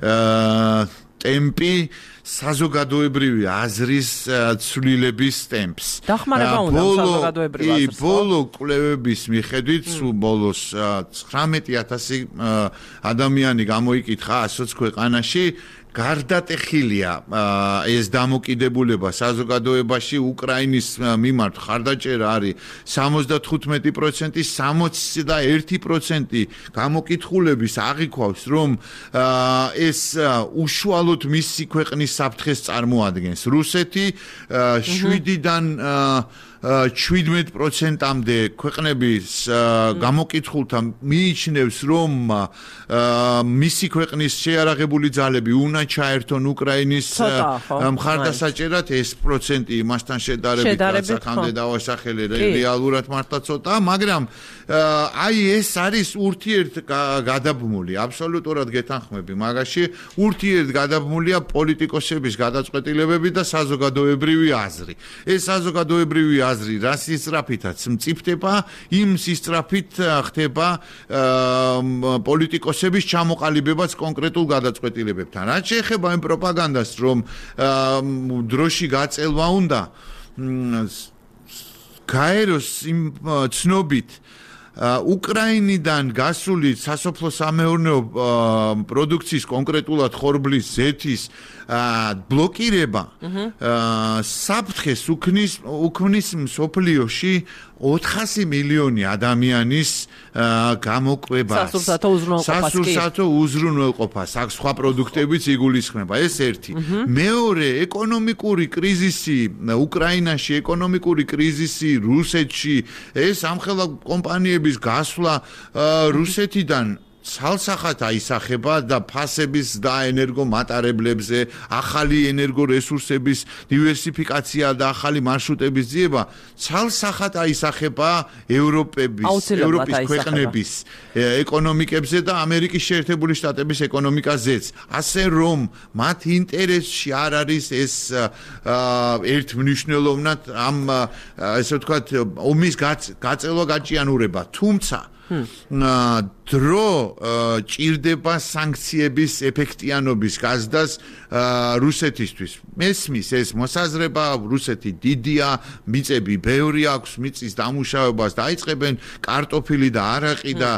Speaker 2: ტემპი საზოგადოებრივი აზრის ცვლილების ტემპს.
Speaker 1: დახმარება უნდა საზოგადოებრივი აზრს.
Speaker 2: ბოლო კვლევების მიხედვით, ბოლოს ცხრამეტი ათასი ადამიანი გამოიკითხა ასოც ქვეყანაში. გარდატეხილია ეს დამოკიდებულება საზოგადოებაში უკრაინის მიმართ ხარდაჭერა არის სამოცდათხუთმეტი პროცენტი, სამოცდაერთი პროცენტი გამოკითხულების აღიქვავს, რომ ეს უშუალოდ მისი ქვეყნის საფრთხეს წარმოადგენს. რუსეთი შვიდიდან შვიდმეტ პროცენტამდე ქვეყნების გამოკითხულთა მიიჩნევს, რომ მისი ქვეყნის შეიარაღებული ძალები უნდა ჩაერთონ უკრაინის მხარდასაჭერად, ეს პროცენტი იმასთან შედარებით აქამდე დავასახელე რეალურად მართლა ცოტა, მაგრამ აი ეს არის ურთიერთგადაბმული, აბსოლუტურად გეთანხმები მაგაში, ურთიერთგადაბმულია პოლიტიკოსების გადაწყვეტილებები და საზოგადოებრივი აზრი. ეს საზოგადოებრივი აზრი რას ისწრაფითაც მწიფდება, იმ სისწრაფით ხდება პოლიტიკოსების ჩამოყალიბებაც კონკრეტულ გადაწყვეტილებებთან. რაც შეეხება იმ პროპაგანდას, რომ დროში გაწელვა უნდა გაეროს იმ ცნობით უკრაინიდან გასული სასოფლო სამეურნეო პროდუქციის კონკრეტულად ხორბლის ზეთის ბლოკირება საფრთხეს უქმნის უქმნის მსოფლიოში ოთხასი მილიონი ადამიანის გამოკვებას სასურსათო უზრუნველყოფას აქ სხვა პროდუქტებიც იგულისხმება ეს ერთი მეორე ეკონომიკური კრიზისი უკრაინაში ეკონომიკური კრიზისი რუსეთში ეს ამხელა კომპანიების გასვლა რუსეთიდან ცალსახად აისახება და ფასების და ენერგომატარებლებზე ახალი ენერგორესურსების დივერსიფიკაცია და ახალი მარშრუტების ძიება ცალსახად აისახება ევროპების ევროპის ქვეყნების ეკონომიკებზე და ამერიკის შეერთებული შტატების ეკონომიკაზეც ასე რომ მათ ინტერესში არ არის ეს ერთმნიშვნელოვნად ამ ესე ვთქვათ ომის გაწელვა გაჭიანურება თუმცა დრო ჭირდება სანქციების ეფექტიანობის გაზრდას რუსეთისთვის. მესმის ეს მოსაზრება, რუსეთი დიდია, მიწები ბევრი აქვს, მიწის დამუშავებას დაიწყებენ, კარტოფილი და არაყი და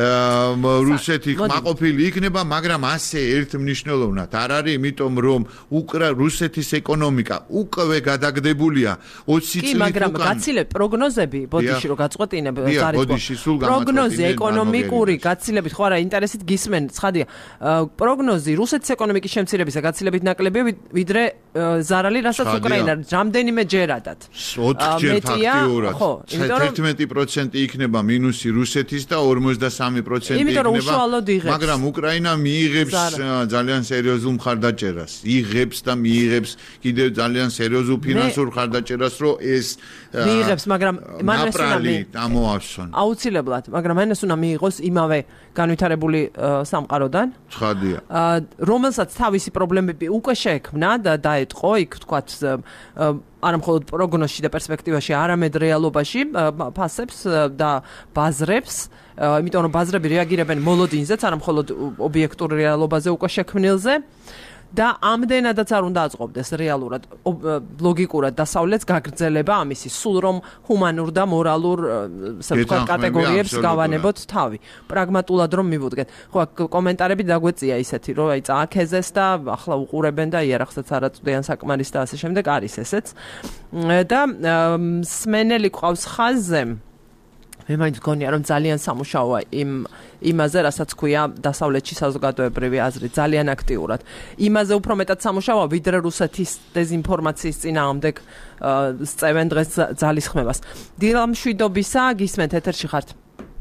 Speaker 2: რუსეთი კმაყოფილი იქნება, მაგრამ ასე ერთმნიშვნელოვნად არ არის, იმიტომ რომ უკრა რუსეთის ეკონომიკა უკვე გადაგდებულია ოცი წლით უკან.
Speaker 1: კი, მაგრამ გაცილებ პროგნოზები, ბოდიში რო გაწყვეტინებ, პროგნოზი ეკონომიკური გაცილებით ხო არა ინტერესით გისმენ ცხადია პროგნოზი რუსეთის ეკონომიკის შემცირების და გაცილებით ნაკლებია ვიდრე ზარალი რასაც უკრაინა რამდენიმე ჯერადად
Speaker 2: ოთხჯერ ფაქტიურად თერთმეტი პროცენტი იქნება მინუსი რუსეთის და ორმოცდასამი პროცენტი იქნება მაგრამ უკრაინა მიიღებს ძალიან სერიოზულ მხარდაჭერას იღებს და მიიღებს კიდევ ძალიან სერიოზულ ფინანსურ მხარდაჭერას რომ ეს
Speaker 1: მიიღებს მაგრამ მან ეს
Speaker 2: ამოავსონ
Speaker 1: აუცილებლად მაგრამ მან ეს უნდა მიიღოს იმავე განვითარებული სამყაროდან
Speaker 2: ცხადია
Speaker 1: რომელსაც თავისი პრობლემები უკვე შეექმნა და დაეთყო იქ თქვათ არა მხოლოდ პროგნოზში და პერსპექტივაში არამედ რეალობაში ფასებს და ბაზრებს იმიტომ რომ ბაზრები რეაგირებენ მოლოდინზეც არა მხოლოდ ობიექტურ რეალობაზე უკვე შექმნილზე და ამდენადაც არ უნდა აწყობდეს რეალურად ლოგიკურად დასავლეთს გაგრძელება ამისი სულ რომ ჰუმანურ და მორალურ საკუთარ კატეგორიებს გავანებოთ თავი პრაგმატულად რომ მივუდგეთ ხო კომენტარები დაგვეწია ისეთი რომ აი წააქეზეს და ახლა უყურებენ და იარაღსაც არ აწვდიან საკმარის და ასე შემდეგ არის ესეც და სმენელი ყავს ხაზზე მე მაინც გონია რომ ძალიან სამუშაოა იმ იმაზე რასაც ქვია დასავლეთში საზოგადოებრივი აზრი ძალიან აქტიურად იმაზე უფრო მეტად სამუშაოა ვიდრე რუსეთის დეზინფორმაციის წინააღმდეგ სწევენ დღეს ძალისხმევას დილა მშვიდობისა გისმენთ ეთერში ხართ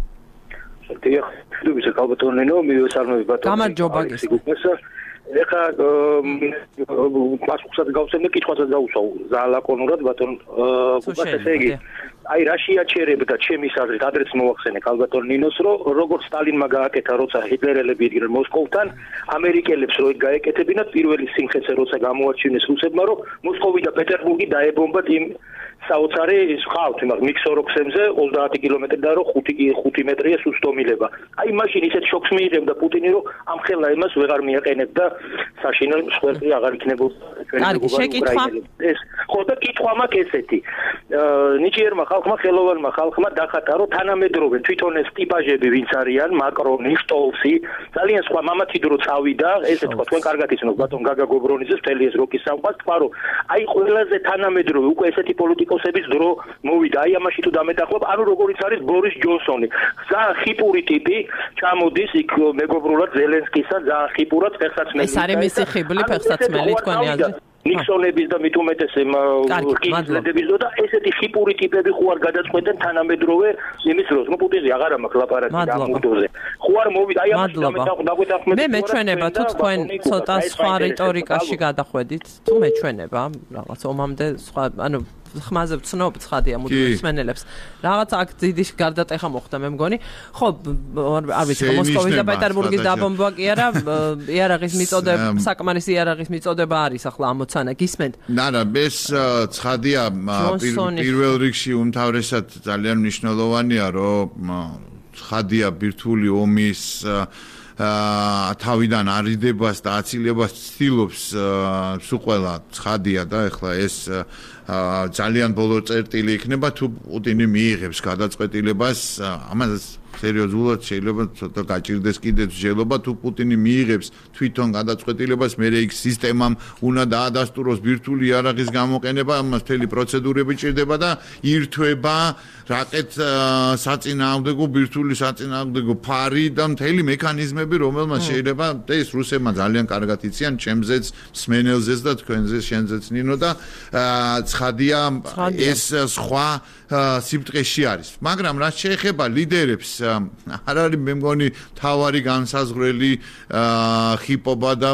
Speaker 5: დიახ მშვიდობისა კალბატონინო მივესალმები ბატონო
Speaker 1: გამარჯობა გისმენთ
Speaker 5: ეხა პასუხსაც გავცემდი კითხვასაც დავუსვავ ზალაკონურად ბატონ კუკას ესე იგი აი რა შეაჩერებდა ჩემის აზრით ადრეც მოახსენე კალბატონ ნინოს რომ როგორც სტალინმა გააკეთა როცა ჰიტლერელები იდგნენ მოსკოვთან ამერიკელებს რო გაეკეთებინათ პირველი სიმხეცე როცა გამოაჩინეს რუსებმა რომ მოსკოვი და პეტერბურგი დაებომბათ იმ საოცარი ხავთ მაგ მიქსოროქსებზე ოცდაათი კილომეტრი და რო ხუთი მეტრია სუსტომილება აი მაშინ ისეთ შოქს მიიღებდა პუტინი რომ ამ ხელა იმას ვეღარ მიაყენებდა საშინელ მსხვერპლი აღარ იქნებოდა
Speaker 1: კარგი შეკითხვა
Speaker 5: ეს ხო და კითხვა მაქვს ესეთი ნიჭიერმა ხალხმა ხელოვანმა ხალხმა დახატა რომ თანამედროვე თვითონ ეს ტიპაჟები ვინც არიან მაკრონი შტოლცი ძალიან სხვა მამათი დრო წავიდა ესე თქვა თქვენ კარგად იცნობთ ბატონ გაგა გობრონიძეს მთელი ეს როკის სამყაროს თქვა რომ აი ყველაზე თანამედროვე უკვე ესეთი პოლიტიკოსების დრო მოვიდა აი ამაში თუ დამეტახობ ანუ როგორიც არის ბორის ჯონსონი ძალიან ხიპური ტიპი ჩამოდის იქ მეგობრულად ზელენსკისა ძალიან ხიპურად ფეხსაცმელი
Speaker 1: ეს არის მისი ხიბლი ფეხსაცმელი თქვენი აზრით
Speaker 5: ნიქსონების და მით უმეტეს კინგლედების და ესეთი ხიპური ტიპები ხო არ გადაწყვეტენ თანამედროვე იმის დროს ნუ პუტინზე აღარ მაქვს ლაპარაკი და მუდოზე ხო არ მოვიდა აი ამაში დამეტახ
Speaker 1: მე მეჩვენება თუ თქვენ ცოტა სხვა რიტორიკაში გადახვედით თუ მეჩვენება რაღაც ომამდე სხვა ანუ ხმაზე ვცნობ ცხადია მუდმივსმენელებს რაღაც აქ დიდი გარდატეხა მოხდა მე მგონი ხო არ ვიცი მოსკოვის და პეტერბურგის დაბომბვა კი არა იარაღის მიწოდება საკმარისი იარაღის მიწოდება არის ახლა ამოცანა გისმენთ
Speaker 2: არა ეს ცხადია პირველ რიგში უმთავრესად ძალიან მნიშვნელოვანია რომ ცხადია ბირთვული ომის თავიდან არიდებას და აცილებას ცდილობს სულ ყველა ცხადია და ეხლა ეს ძალიან ბოლო წერტილი იქნება თუ პუტინი მიიღებს გადაწყვეტილებას ამას სერიოზულად შეიძლება ცოტა გაჭირდეს კიდეც შეიძლება თუ პუტინი მიიღებს თვითონ გადაწყვეტილებას მე იქ სისტემამ უნდა დაადასტუროს ბირთვული იარაღის გამოყენება ამას მთელი პროცედურები ჭირდება და ირთვება რაკეტ საწინააღმდეგო ბირთვული საწინააღმდეგო ფარი და მთელი მექანიზმები რომელმაც შეიძლება ეს რუსებმა ძალიან კარგად იციან ჩემზეც სმენელზეც და თქვენზეც შენზეც ნინო და ცხადია ეს სხვა სიბტყეში არის მაგრამ რაც შეეხება ლიდერებს არ არის მე მგონი თავარი განსაზღვრელი ხიპობა და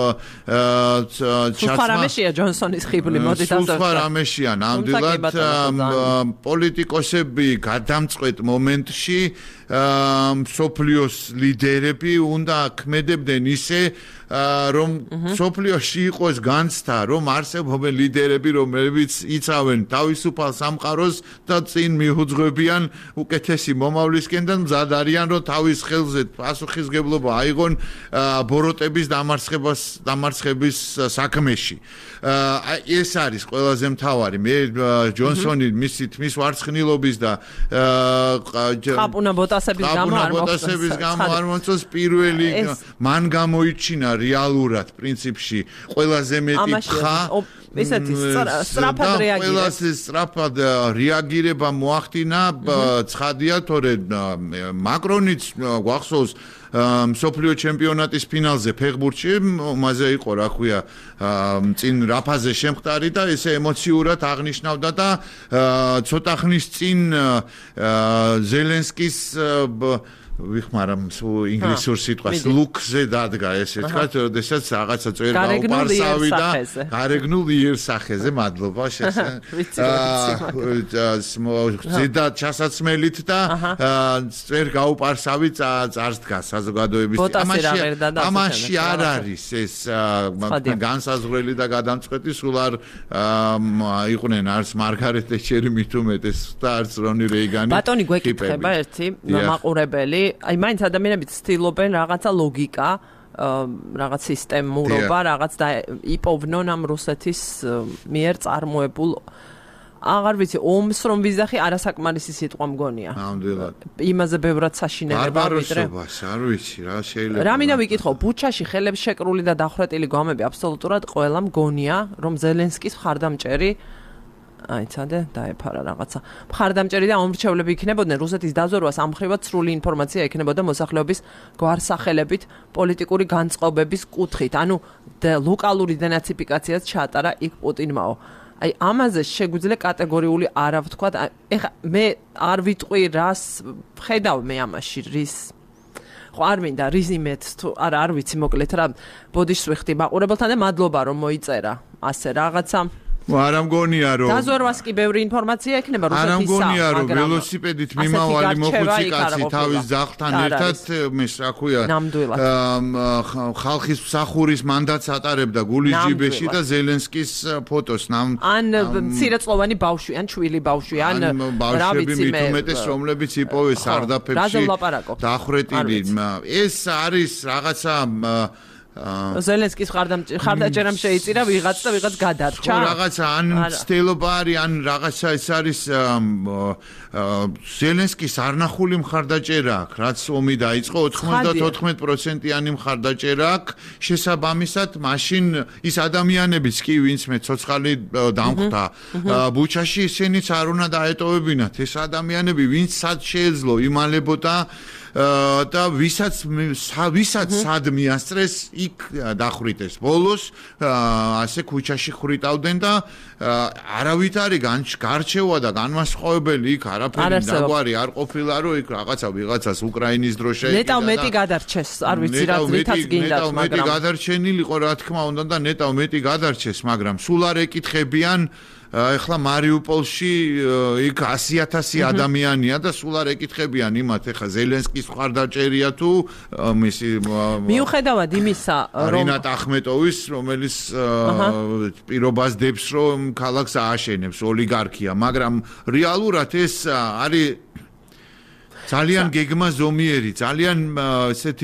Speaker 1: ჩაცმა ჯონსონის ხიბლი მოდი დასწრაფოთ
Speaker 2: სხვა რამეშია ნამდვილად პოლიტიკოსები გადამწყვეტ მომენტში სოფლიოს ლიდერები უნდა ქმედებდნენ ისე რომ სოფლიოში იყოს განცდა რომ არსებობენ ლიდერები რომლებიც იცავენ თავისუფალ სამყაროს და წინ მიუძღვებიან უკეთესი მომავლისკენ და მზად არიან რომ თავის ხელზე პასუხისგებლობა აიღონ ბოროტების დამარცხებას დამარცხების საქმეში ეს არის ყველაზე მთავარი მე ჯონსონი მისი თმის ვარცხნილობის და
Speaker 1: ყაპუნა ბოტასების გამო არ
Speaker 2: ბოტასების გამო არ მომწონს პირველი მან გამოიჩინა რეალურად პრინციპში ყველაზე მეტი ფხა
Speaker 1: ესეთი სწრაფად რეაგირება
Speaker 2: ყველაზე სწრაფად რეაგირება მოახდინა ცხადია თორე მაკრონიც გვახსოვს მსოფლიო ჩემპიონატის ფინალზე ფეხბურთში მასე იყო რა ქვია წინ რაფაზე შემხტარი და ესე ემოციურად აღნიშნავდა და ცოტა ხნის წინ ზელენსკის ვიხმარამ ინგლისურ სიტყვას ლუქზე დადგა ესე თქვა როდესაც რაღაცა წვერ გაუპარსავი და გარეგნულ იერსახეზე მადლობა ზედა ჩასაცმელით და წვერ გაუპარსავი წარს დგა საზოგადოების ამაში არ არის ეს განსაზღვრელი და გადამწყვეტი სულ არ იყვნენ არც მარგარეტ თეჩერი მით უმეტეს და არც რონი რეიგანი
Speaker 1: ბატონი გვეკითხება ერთი მაყურებელი აი მაინც ადამიანები ცდილობენ რაღაცა ლოგიკა რაღაც სისტემურობა რაღაც და იპოვნონ ამ რუსეთის მიერ წარმოებულ აღარ ვიცი ომს რომ ვიზახი არასაკმარისი სიტყვა მგონია
Speaker 2: ნამდვილად
Speaker 1: იმაზე ბევრად საშინელება ვიდრე
Speaker 2: არ ვიცი რა შეიძლება
Speaker 1: რა მინდა ვიკითხო ბუჩაში ხელებს შეკრული და დახვრეტილი გვამები აბსოლუტურად ყველა მგონია რომ ზელენსკის მხარდამჭერი აი ცადე დაეფარა რაღაცა მხარდამჭერი და ამორჩევლები იქნებოდნენ რუსეთის დაზვერვას ამხრივად სრული ინფორმაცია ექნებოდა მოსახლეობის გვარსახელებით პოლიტიკური განწყობების კუთხით ანუ ლოკალური დენაციფიკაციაც ჩაატარა იქ პუტინმაო აი ამაზე შეგვიძლია კატეგორიული არა ვთქვა ეხა მე არ ვიტყვი რას ხედავ მე ამაში რის ხო არ მინდა რიზიმეთ თუ არა არ ვიცი მოკლედ რა ბოდიშს ვიხდი მაყურებელთან და მადლობა რომ მოიწერა ასე რაღაცა
Speaker 2: არა მგონია რომ
Speaker 1: დაზვერვას კი ბევრი ინფორმაცია ექნება რუსეთისა
Speaker 2: არა მგონია რომ ველოსიპედით მიმავალი მოხუცი კაცი თავის ძაღლთან ერთად მე რა ქვია ხალხის მსახურის მანდატს ატარებდა გულიჯიბეში და ზელენსკის ფოტოს ნამ
Speaker 1: ან მცირეწლოვანი ბავშვი ან შვილი ბავშვი ან რა ვიცი მე
Speaker 2: უმეტეს რომლებიც იპოვეს სარდაფებში დახვრეტილი ეს არის რაღაცა ზელენსკის
Speaker 1: ხარდაჭერამ შეიწირა ვიღაც და ვიღაც გადარჩა.
Speaker 2: ხო რაღაცა ან ცდილობა არის ან რაღაცა ეს არის ზელენსკის არნახული მხარდაჭერა აქვს, რაც ომი დაიწყო ოცდაოთხ პროცენტიანი მხარდაჭერა აქვს. შესაბამისად, მაშინ ის ადამიანებიც კი ვინც მე ცოცხალი დამხვდა ბუჩაში ისინიც არ უნდა დაეტოვებინათ. ეს ადამიანები ვინც სად შეეძლო იმალებოდა და ვისაც ვისაც სად მიასწრეს იქ დახვრიტეს ბოლოს ასე ქუჩაში ხრიტავდნენ და არავით არის გარჩევა და განმასხვავებელი იქ არაფერი დაგვარი არ ყოფილა რომ იქ რაღაცა ვიღაცას უკრაინის დრო შეიკიდა
Speaker 1: ნეტავ მეტი გადარჩეს არ ვიცი რა ზრითაც გინდათ მაგრამ
Speaker 2: ნეტავ მეტი გადარჩენილიყო რა თქმა უნდა და ნეტავ მეტი გადარჩეს მაგრამ სულ არ ეკითხებიან ეხლა მარიუპოლში იქ ასი ათასი ადამიანია და სულ არ ეკითხებიან იმათ ეხლა ზელენსკის მხარდაჭერია თუ მისი
Speaker 1: მიუხედავად იმისა
Speaker 2: რომ რინატ ახმეტოვის რომელიც პირობას დებს რომ ქალაქს ააშენებს ოლიგარქია მაგრამ რეალურად ეს არის ძალიან გეგმა ზომიერი ძალიან ესეთი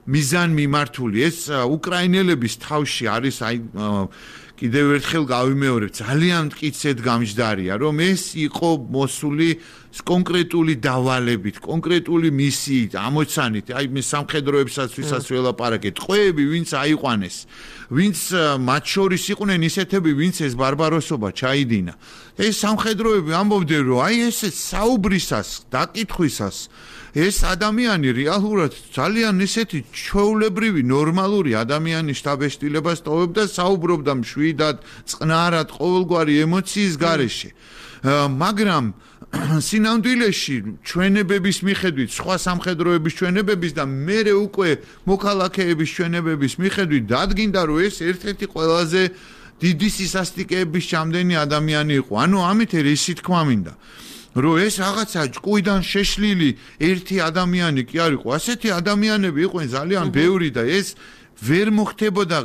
Speaker 2: მიზან მიმართული. ეს უკრაინელების თავში არის აი კიდევ ერთხელ გავიმეორებ, ძალიან მტკიცედ გამჯდარია, რომ ეს იყო მოსული კონკრეტული დავალებით, კონკრეტული მისიით, ამოცანით, აი მე სამხედროებსაც ვისაც ველაპარაკეთ, ტყვეები ვინც აიყვანეს, ვინც მათ შორის იყვნენ ისეთები, ვინც ეს ბარბაროსობა ჩაიდინა. ეს სამხედროები ამბობდნენ, რომ აი ესე საუბრისას, დაკითხვისას ეს ადამიანი რეალურად ძალიან ისეთი ჩვეულებრივი ნორმალური ადამიანის შთაბეჭდილებას ტოვებდა, საუბრობდა მშვიდად, წყნარად, ყოველგვარი ემოციის გარეშე. მაგრამ სინამდვილეში ჩვენებების მიხედვით, სხვა სამხედროების ჩვენებების და მერე უკვე მოქალაქეების ჩვენებების მიხედვით დადგინდა, რომ ეს ერთ-ერთი ყველაზე დიდი სისასტიკეების ჭამდენი ადამიანი იყო. ანუ ამით ისი თქვა მინდა. რომ ეს რაღაცა ჭკუიდან შეშლილი ერთი ადამიანი კი არ იყო. ასეთი ადამიანები იყვნენ ძალიან ბევრი და ეს ვერ მოხდებოდა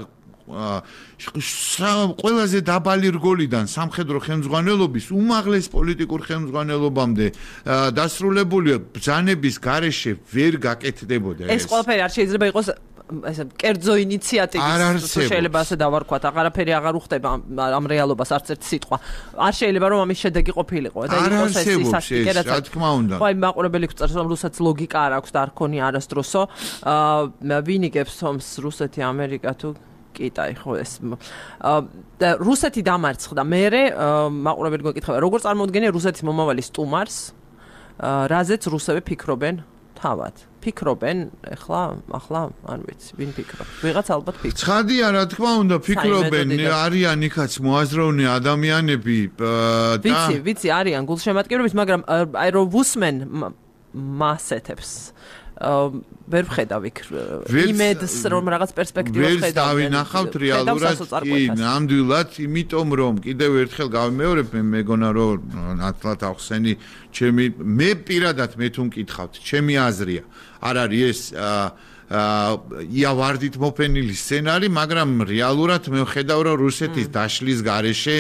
Speaker 2: ყველაზე დაბალი რგოლიდან სამხედრო ხელმძღვანელობის უმაღლეს პოლიტიკურ ხელმძღვანელობამდე დასრულებული ბრძანების გარეშე ვერ გაკეთდებოდა ეს.
Speaker 1: ეს ყველაფერი არ შეიძლება იყოს ესე კერძო ინიციატივის შეიძლება ასე დავარქვათ, აღარაფერი აღარ უხდება ამ რეალობას არც ერთი სიტყვა. არ შეიძლება რომ ამის შედეგი ყოფილიყო და იყოს ეს ისასტიკე რაც
Speaker 2: რა თქმა უნდა.
Speaker 1: ხო, აი მაყურებელი გვწერს რომ რუსეთს ლოგიკა არ აქვს და არ ქონია არასდროსო. აა ვინ იგებს ომს რუსეთი, ამერიკა თუ კიტაი ხო ეს და რუსეთი დამარცხდა. მერე მაყურებელი გვეკითხება როგორ წარმოუდგენია რუსეთის მომავალი სტუმარს, რაზეც რუსები ფიქრობენ თავად. ფიქრობენ ახლა ახლა არ ვიცი ვინ ფიქრობს. ვიღაც ალბათ ფიქრობს.
Speaker 2: ცხადია რა თქმა უნდა ფიქრობენ, არიან იქაც მოაზროვნე ადამიანები და
Speaker 1: ვიცი, ვიცი არიან გულშემატკივრების, მაგრამ აი რომ ვუსმენ მასეთებს ვერ ვხედავ იქ იმედს რომ რაღაც პერსპექტივა ხედავ.
Speaker 2: ვერ დავინახავთ რეალურად კი ნამდვილად, იმიტომ რომ კიდევ ერთხელ გავიმეორებ, მე მეგონა რომ ნათლად ახსენი, ჩემი მე პირადად მე თუ მკითხავთ, ჩემი აზრია. არ არის ეს იავარდით მოფენილი სცენარი, მაგრამ რეალურად მე ვხედავ რომ რუსეთის დაშლის გარეშე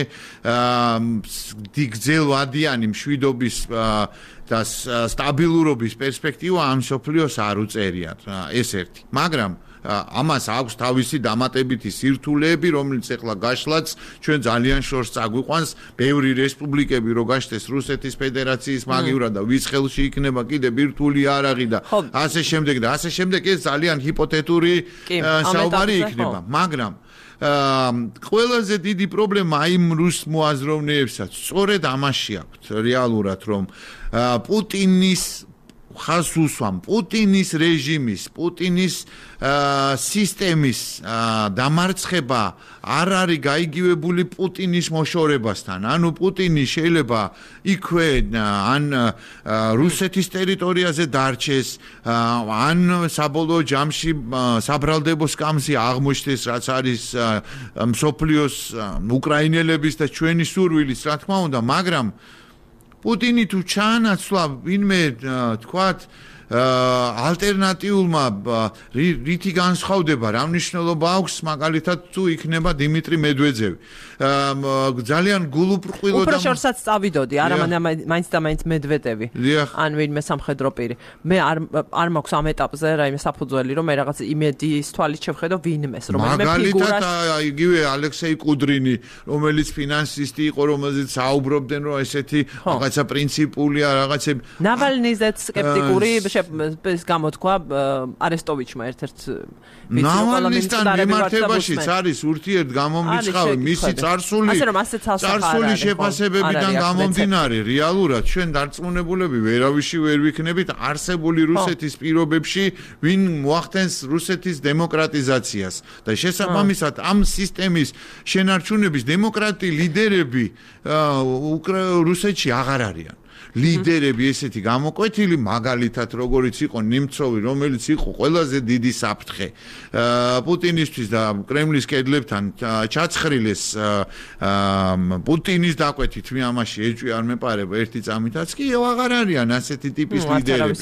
Speaker 2: დიდგზელვადიანი მშვიდობის და სტაბილურობის პერსპექტივა ამ სოფლიოს არ უწერიათ. ეს ერთი. მაგრამ ამას აქვს თავისი დამატებითი სირთულეები, რომელიც ეხლა გაშლაც ჩვენ ძალიან შორს წაგვიყვანს, ბევრი რესპუბლიკები რო გაშთეს რუსეთის ფედერაციის მაგივრად და ვის ხელში იქნება კიდე ბირთვული იარაღი და ასე შემდეგ და ასე შემდეგ, ეს ძალიან ჰიპოთეტური საუბარი იქნება. მაგრამ ყველაზე დიდი პრობლემა იმ რუს მოაზროვნეებსაც სწორედ ამაში აქვს რეალურად, რომ პუტინის ხას უსვამ, პუტინის რეჟიმის, პუტინის სისტემის დამარცხება არ არის გაიგივებული პუტინის მოშორებასთან. ანუ პუტინი შეიძლება იქვე ან რუსეთის ტერიტორიაზე დარჩეს, ან საბოლოო ჯამში საბრალდებო სკამზე აღმოჩნდეს, რაც არის მსოფლიოს უკრაინელების და ჩვენი სურვილის, რა თქმა უნდა, მაგრამ პუტინი თუ ჩაანაცვლა ვინმე თქვათ ალტერნატიულმა რითი განსხვავდება, რა მნიშვნელობა აქვს მაგალითად თუ იქნება დიმიტრი მედვედევი. ძალიან გულუბრყვილო და
Speaker 1: უფრო შორსაც წავიდოდი, არა მაინც და მაინც მედვედევი. ან ვინმე სამხედრო პირი. მე არ არ მაქვს ამ ეტაპზე რაიმე საფუძველი, რომ მე რაღაც იმედის თვალით შევხედო ვინმეს, რომელიმე ფიგურას.
Speaker 2: მაგალითად იგივე ალექსეი კუდრინი, რომელიც ფინანსისტი იყო, რომელზეც საუბრობდნენ, რომ ესეთი რაღაცა პრინციპულია, რაღაცები.
Speaker 1: ნავალნიზეც სკეპტიკური ეს გამოთქვა არესტოვიჩმა ერთ-ერთ
Speaker 2: ნავალნისთან მიმართებაშიც არის ურთიერთ გამომრიცხავი მისი წარსული წარსული შეფასებებიდან გამომდინარე. რეალურად ჩვენ დარწმუნებულები ვერავიში ვერ ვიქნებით არსებული რუსეთის პირობებში, ვინ მოახდენს რუსეთის დემოკრატიზაციას და შესაბამისად ამ სისტემის შენარჩუნების დემოკრატი ლიდერები რუსეთში აღარ არიან. ლიდერები ესეთი გამოკვეთილი, მაგალითად როგორიც იყო ნიმცოვი, რომელიც იყო ყველაზე დიდი საფრთხე პუტინისთვის და კრემლის კედლებთან ჩაცხრილეს პუტინის დაკვეთით, მე ამაში ეჭვი არ მეპარება ერთი წამითაც კი აღარ არიან ასეთი ტიპის ლიდერები.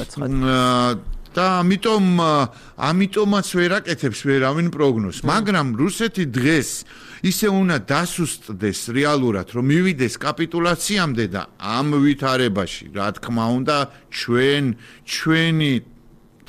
Speaker 2: და ამიტომ ამიტომაც ვერ აკეთებს ვერავინ პროგნოზს, მაგრამ რუსეთი დღეს ისე უნდა დასუსტდეს რეალურად, რომ მივიდეს კაპიტულაციამდე და ამ ვითარებაში, რა თქმა უნდა, ჩვენ ჩვენი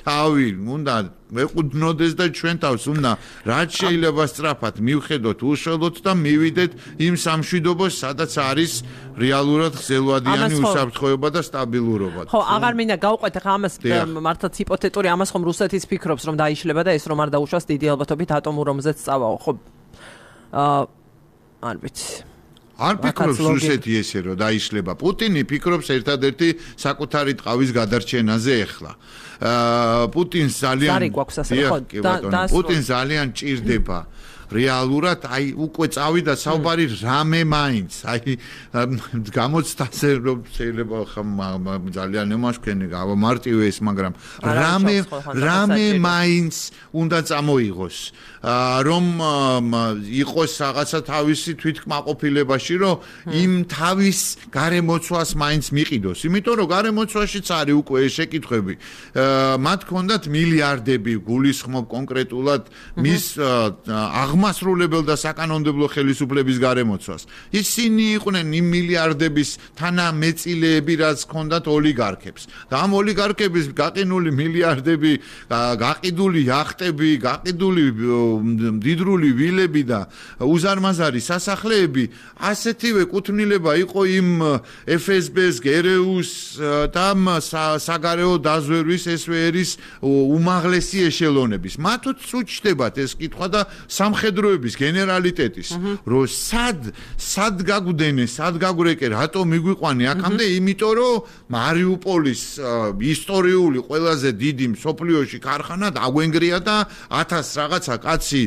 Speaker 2: თავი უნდა მეყუდნოდეს და ჩვენ თავს უნდა რაც შეიძლება სწრაფად მივხედოთ უშუალოდ და მივიდეთ იმ სამშვიდობოს, სადაც არის რეალურად ხსელვადიანი უსაფრთხოება და სტაბილურობა.
Speaker 1: ხო, აღარ მინდა გავყვეთ ახლა ამას მართლაც ჰიპოთეტური ამას ხომ რუსეთის ფიქრობს რომ დაიშლება და ეს რომ არ დაუშვას დიდი ალბათობით ატომურ ომზეც წავაო, ხო? აა არ ვიცი.
Speaker 2: არ ფიქრობს რუსეთი ესე რომ დაიშლება. პუტინი ფიქრობს ერთადერთი საკუთარი ტყავის გადარჩენაზე ახლა. აა პუტინს ძალიან
Speaker 1: ზარი გვაქვს ასე ხო?
Speaker 2: პუტინს ძალიან ჭირდება რეალურად აი უკვე წავიდა საუბარი რამე მაინც აი გამოცდაზე რომ შეიძლება ძალიან ემაშქენი გავამარტივე ეს მაგრამ რამე რამე მაინც უნდა წამოიღოს რომ იყოს რაღაცა თავისი თვითკმაყოფილებაში რომ იმ თავის გარემოცვას მაინც მიყიდოს იმიტომ რომ გარემოცვაშიც არის უკვე ეს შეკითხვები მათ ჰქონდათ მილიარდები გულისხმობ კონკრეტულად მის აღმასრულებელ და საკანონმდებლო ხელისუფლების გარემოცვას. ისინი იყვნენ იმ მილიარდების თანამეწილეები, რაც ჰქონდათ ოლიგარქებს. და ამ ოლიგარქების გაყინული მილიარდები, გაყიდული яхტები, გაყიდული მდიდრული ვილები და უზარმაზარი სასახლეები, ასეთივე კუთვნილება იყო იმ ეფ ეს ბეს, გერეუს და საგარეო დაზვერვის ესვერის უმაღლესი ეშელონების. მათაც უჩნდებათ ეს კითხვა და სამხედროების გენერალიტეტის რომ სად სად გაგვდენე სად გაგვრეკე რატო მიგვიყვანე აქამდე იმიტომ რომ მარიუპოლის ისტორიული ყველაზე დიდი მსოფლიოში ქარხანა დაგვენგრია და ათას რაღაცა კაცი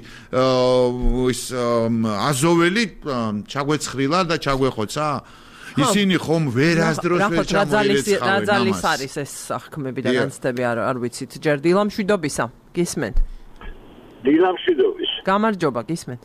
Speaker 2: ის აზოველი ჩაგვეცხრილა და ჩაგვეხოცა ისინი ხომ ვერასდროს ვერ ჩამოერეცხავენ
Speaker 1: რა ძალის არის ეს სახქმები და განცდები არ არ ვიცით ჯერ დილამშვიდობისა გისმენთ
Speaker 6: დილამშვიდობის
Speaker 1: გამარჯობა გისმენთ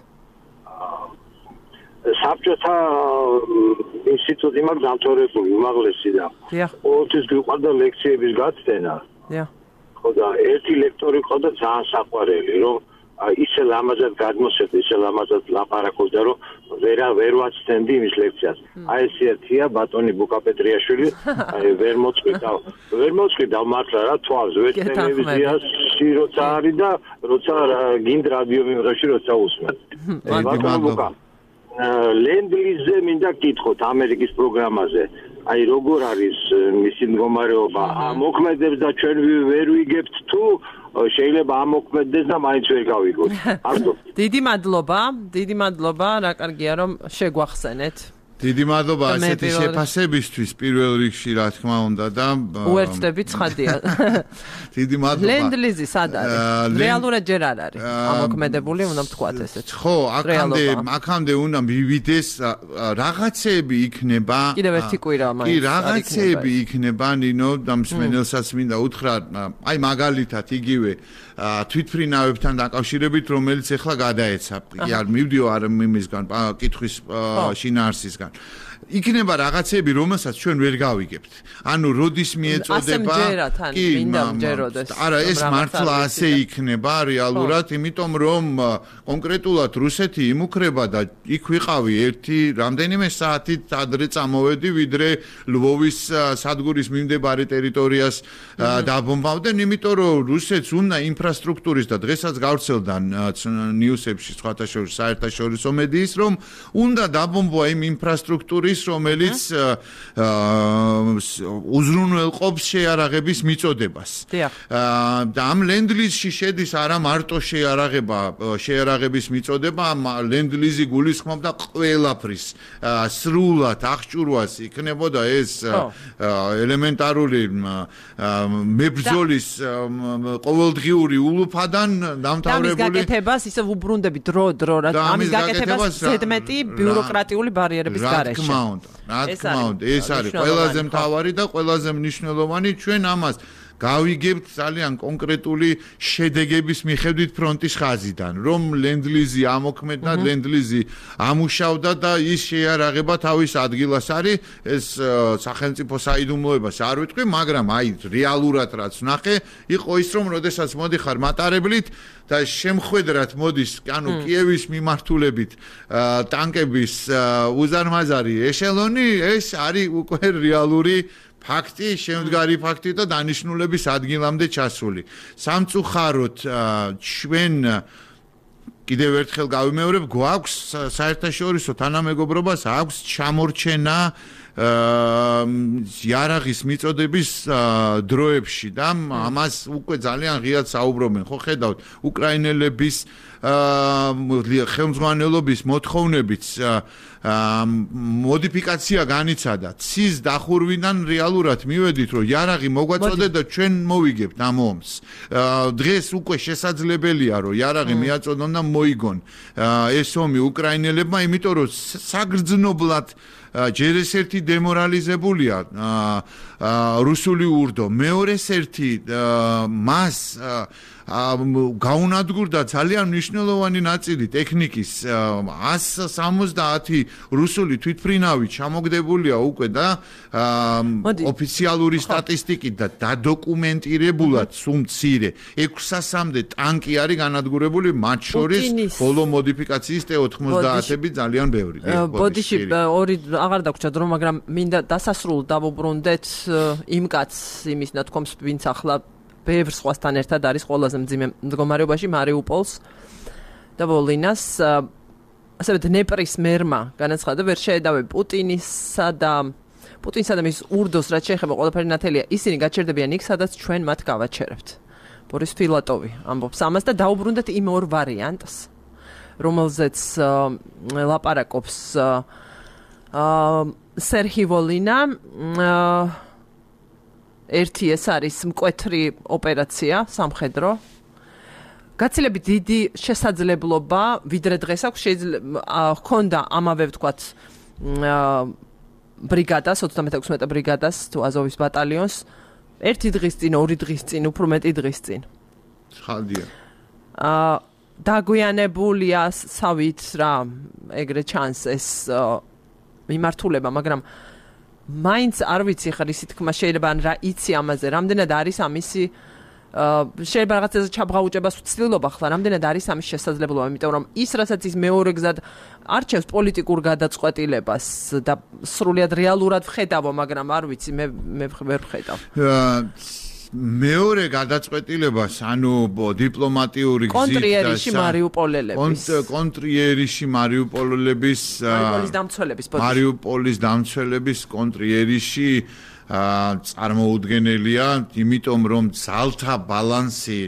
Speaker 6: საბჭოთა ინსტიტუტი მაგ დამთავრებული უმაღლესი და ყოველთვის გვიყვარდა ლექციების გაცდენა ხო და ერთი ლექტორი ყავდა ძალიან საყვარელი რომ ისე ლამაზად გადმოსცეთ ისე ლამაზად ლაპარაკობდა რომ ვერ ვერ ვაცდენდი იმის ლექციას აი ეს ერთია ბატონი ბუკაპეტრიაშვილი აი ვერ მოწყვიტავ ვერ მოწყვიტავ მართლა რა თვალს ვერ ტელევიზიაში როცა არის და როცა გინდ რადიო მიმღებში როცა usმენთ ბატონო ბუკა ლენდ-ლიზზე მინდა გკითხოთ ამერიკის პროგრამაზე აი როგორ არის მისი მდგომარეობა მოქმედებს და ჩვენ ვერ ვიგებთ თუ შეიძლება ამოქმედდეს და მაინც ვერ გავიგოთ. აბდო.
Speaker 1: დიდი მადლობა, დიდი მადლობა, რა კარგია რომ შეგვახსენეთ.
Speaker 2: დიდი მადლობა ასეთი შეფასებისთვის პირველ რიგში რა თქმა უნდა და
Speaker 1: უერთდები ცხადია.
Speaker 2: დიდი მადლობა.
Speaker 1: ლენდ-ლიზი სად არის? რეალურად ჯერ არ არის. ამოქმედებული უნდა ვთქვათ ესეც.
Speaker 2: ხო, აქამდე აქამდე უნდა მივიდეს რაღაცები იქნება.
Speaker 1: კიდევ ერთი კვირა მაინც.
Speaker 2: კი, რაღაცები იქნება ნინო და მსმენელსაც მინდა უთხრა, აი მაგალითად იგივე თვითფრინავებთან დაკავშირებით რომელიც ახლა გადაეცა. კი არ მივდიო არ იმისგან კითხვის შინაარსისგან იქნება რაღაცები, რომელსაც ჩვენ ვერ გავიგებთ. ანუ როდის მიეწოდება?
Speaker 1: კი, მინდა მჯეროდეს.
Speaker 2: არა, ეს მართლა ასე იქნება რეალურად, იმიტომ რომ კონკრეტულად რუსეთი იმუქრება და იქ ვიყავი ერთი რამდენიმე საათით ადრე წამოვედი, ვიდრე ლვოვის სადგურის მიმდებარე ტერიტორიას დაბომბავდნენ, იმიტომ რომ რუსეთს უნდა ინფრასტრუქტურის და დღესაც გავრცელდა ნიუსებში სხვათა შორის საერთაშორისო მედიის, რომ უნდა დაბომბვა იმ ინფრასტრუქტურის რომელიც უზრუნველყოფს შეარაღების მიწოდებას. და ამ ლენდლიზში შედის არა მარტო შეარაღება, შეარაღების მიწოდება, ლენდლიზი გულისხმობდა ყველაფრის სრულად აღჭურვას იქნებოდა ეს ელემენტარული მებრძოლის ყოველდღიური ულუფადან დამთავრებული.
Speaker 1: ამის გაკეთებას ისე უბრუნდები დრო დრო რა ამის გაკეთებას ზედმეტი ბიუროკრატიული ბარიერების გარეშე.
Speaker 2: რა თქმა უნდა, ეს არის ყველაზე მთავარი და ყველაზე მნიშვნელოვანი ჩვენ ამას გავიგებთ ძალიან კონკრეტული შედეგების მიხედვით ფრონტის ხაზიდან, რომ ლენდლიზი ამოქმედდა, ლენდლიზი ამუშავდა და ის შეარაღება თავის ადგილას არის, ეს სახელმწიფო საიდუმლოებას არ ვიტყვი, მაგრამ აი რეალურად რაც ვნახე, იყო ის რომ როდესაც მოდიხარ მატარებლით და შემხვედრად მოდის, ანუ კიევის მიმართულებით ტანკების უზარმაზარი ეშელონი, ეს არის უკვე რეალური ფაქტი, შემდგარი ფაქტი და დანიშნულების ადგილამდე ჩასული. სამწუხაროდ ჩვენ კიდევ ერთხელ გავიმეორებ, გვაქვს საერთაშორისო თანამეგობრობას აქვს ჩამორჩენა იარაღის მიწოდების დროებში და ამას უკვე ძალიან ღიად საუბრობენ. ხო ხედავთ, უკრაინელების ხელმძღვანელობის მოთხოვნებით მოდიფიკაცია განიცადა. ცის დახურვიდან რეალურად მივედით, რომ იარაღი მოგვაწოდეთ და ჩვენ მოვიგებთ ამ ომს. დღეს უკვე შესაძლებელია, რომ იარაღი მიაწოდონ და მოიგონ ეს ომი უკრაინელებმა, იმიტომ რომ საგრძნობლად ჯერ ეს ერთი დემორალიზებულია რუსული ურდო, მეორეს ერთი მას გაუნადგურდა ძალიან მნიშვნელოვანი ნაწილი ტექნიკის ათას სამოცდაათი რუსული თვითმფრინავი ჩამოგდებულია უკვე და ოფიციალური სტატისტიკით და დადოკუმენტირებულად სულ მცირე ექვსასამდე ტანკი არის განადგურებული, მათ შორის ბოლო მოდიფიკაციის ტე ოთხმოცდაათები ძალიან ბევრი.
Speaker 1: ბოდიში ორი აღარ დაგვრჩა დრო, მაგრამ მინდა დასასრულ დავუბრუნდეთ იმ კაცს, იმის ნათქვამს, ვინც ახლა ბევრ სხვასთან ერთად არის ყველაზე მძიმე მდგომარეობაში მარიუპოლს და ვოლინას, ასევე დნეპრის მერმა განაცხადა, ვერ შეედავე პუტინისა და პუტინსა და მის ურდოს, რაც შეეხება ყველაფერი ნათელია, ისინი გაჩერდებიან იქ, სადაც ჩვენ მათ გავაჩერებთ. ბორის ფილატოვი ამბობს ამას და დაუბრუნდეთ იმ ორ ვარიანტს, რომელზეც ლაპარაკობს სერჰი ვოლინა. ერთი ეს არის მკვეთრი ოპერაცია სამხედრო. გაცილებით დიდი შესაძლებლობა, ვიდრე დღეს აქვს, შეიძლება ჰქონდა ამავე ვთქვათ ბრიგადას, ოცდამეექვსმეტე ბრიგადას თუ აზოვის ბატალიონს, ერთი დღის წინ, ორი დღის წინ, უფრო მეტი დღის წინ.
Speaker 2: ხალდია.
Speaker 1: აა დაგვიანებულია სავით რა, ეგრე ჩანს ეს მიმართულება, მაგრამ მაინც არ ვიცი ხარ ისი თქმა შეიძლება რა იცი ამაზე, რამდენად არის ამისი შეიძლება რაღაცაზე ჩაბღაუჭებას ვცდილობა ხლა, რამდენად არის ამის შესაძლებლობა, იმიტომ რომ ის რასაც ის მეორე გზად არჩევს პოლიტიკურ გადაწყვეტილებას და სრულიად რეალურად ვხედავო, მაგრამ არ ვიცი, მე მე ვერ ვხედავ.
Speaker 2: მეორე გადაწყვეტილებას, ანუ დიპლომატიური გზით
Speaker 1: კონტრიერიში მარიუპოლელების
Speaker 2: კონტრიერიში მარიუპოლელების
Speaker 1: მარიუპოლის დამცველების
Speaker 2: მარიუპოლის დამცველების კონტრიერიში წარმოუდგენელია, იმიტომ რომ ძალთა ბალანსი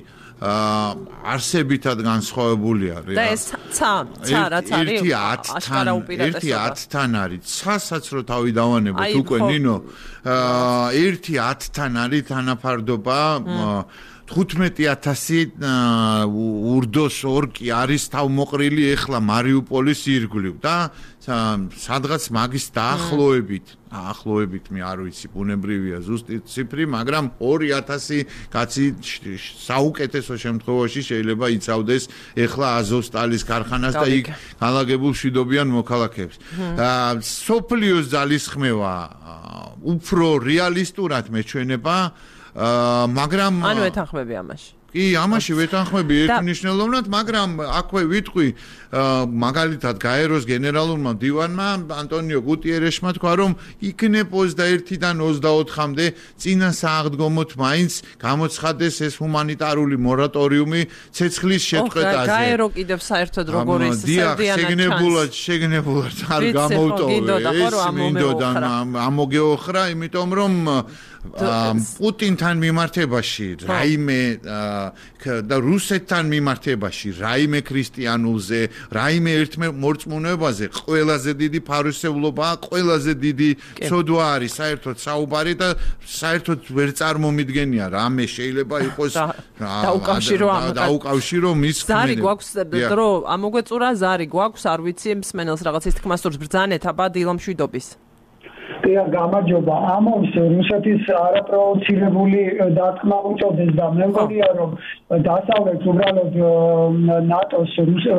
Speaker 2: არსებითად განსხვავებულია.
Speaker 1: და ეს ცა, ცა რაც არის აშკარა უპირატესობა.
Speaker 2: ერთი ათთან არის. ცასაც რო თავი დავანებოთ უკვე ნინო, ერთი ათთან არის თანაფარდობა. თხუთმეტი ათასი ურდოს ორკი არის თავმოყრილი ეხლა მარიუპოლის ირგვლივ და სადღაც მაგის დაახლოებით, დაახლოებით მე არ ვიცი, ბუნებრივია ზუსტი ციფრი, მაგრამ ორი ათასი კაცი საუკეთესო შემთხვევაში შეიძლება იცავდეს ეხლა აზოვსტალის ქარხანას და იქ განლაგებულ მშვიდობიან მოქალაქეებს. სოფლიოს ძალისხმევა უფრო რეალისტურად მეჩვენება, მაგრამ
Speaker 1: ანუ ეთანხმები ამაში.
Speaker 2: კი, ამაში ვეთანხმები ერთმნიშვნელოვნად, მაგრამ აქვე ვიტყვი, მაგალითად გაეროს გენერალურმა მდივანმა ანტონიო გუტიერეშმა თქვა, რომ იქნებ ოცდაერთიდან ოცდაოთხამდე წინა სააღდგომოთ მაინც გამოცხადეს ეს ჰუმანიტარული მორატორიუმი ცეცხლის შეწყვეტაზე.
Speaker 1: გაერო კიდევ საერთოდ როგორ ის
Speaker 2: სერდიანად შეგნებულად, შეგნებულად არ გამოვტოვე. ეს მინდოდა ამოგეოხრა, იმიტომ რომ პუტინთან მიმართებაში რაიმე და რუსეთთან მიმართებაში რაიმე ქრისტიანულზე, რაიმე ერთმორწმუნეობაზე ყველაზე დიდი ფარისევლობაა, ყველაზე დიდი ცოდვა არის საერთოდ საუბარი და საერთოდ ვერ წარმომიდგენია რამე შეიძლება იყოს
Speaker 1: დაუკავშირო ამ
Speaker 2: დაუკავშირო მის
Speaker 1: ზარი გვაქვს დრო ამოგვეწურა ზარი გვაქვს არ ვიცი მსმენელს რაღაცის თქმას თორს ბრძანეთ აბა დილამშვიდობის.
Speaker 7: და გამარჯობა, ამობს რუსეთის არაპროვოცირებული დარტყმა უწოდეს და მე მგონია რომ დასავლეთ უბრალოდ ნატოს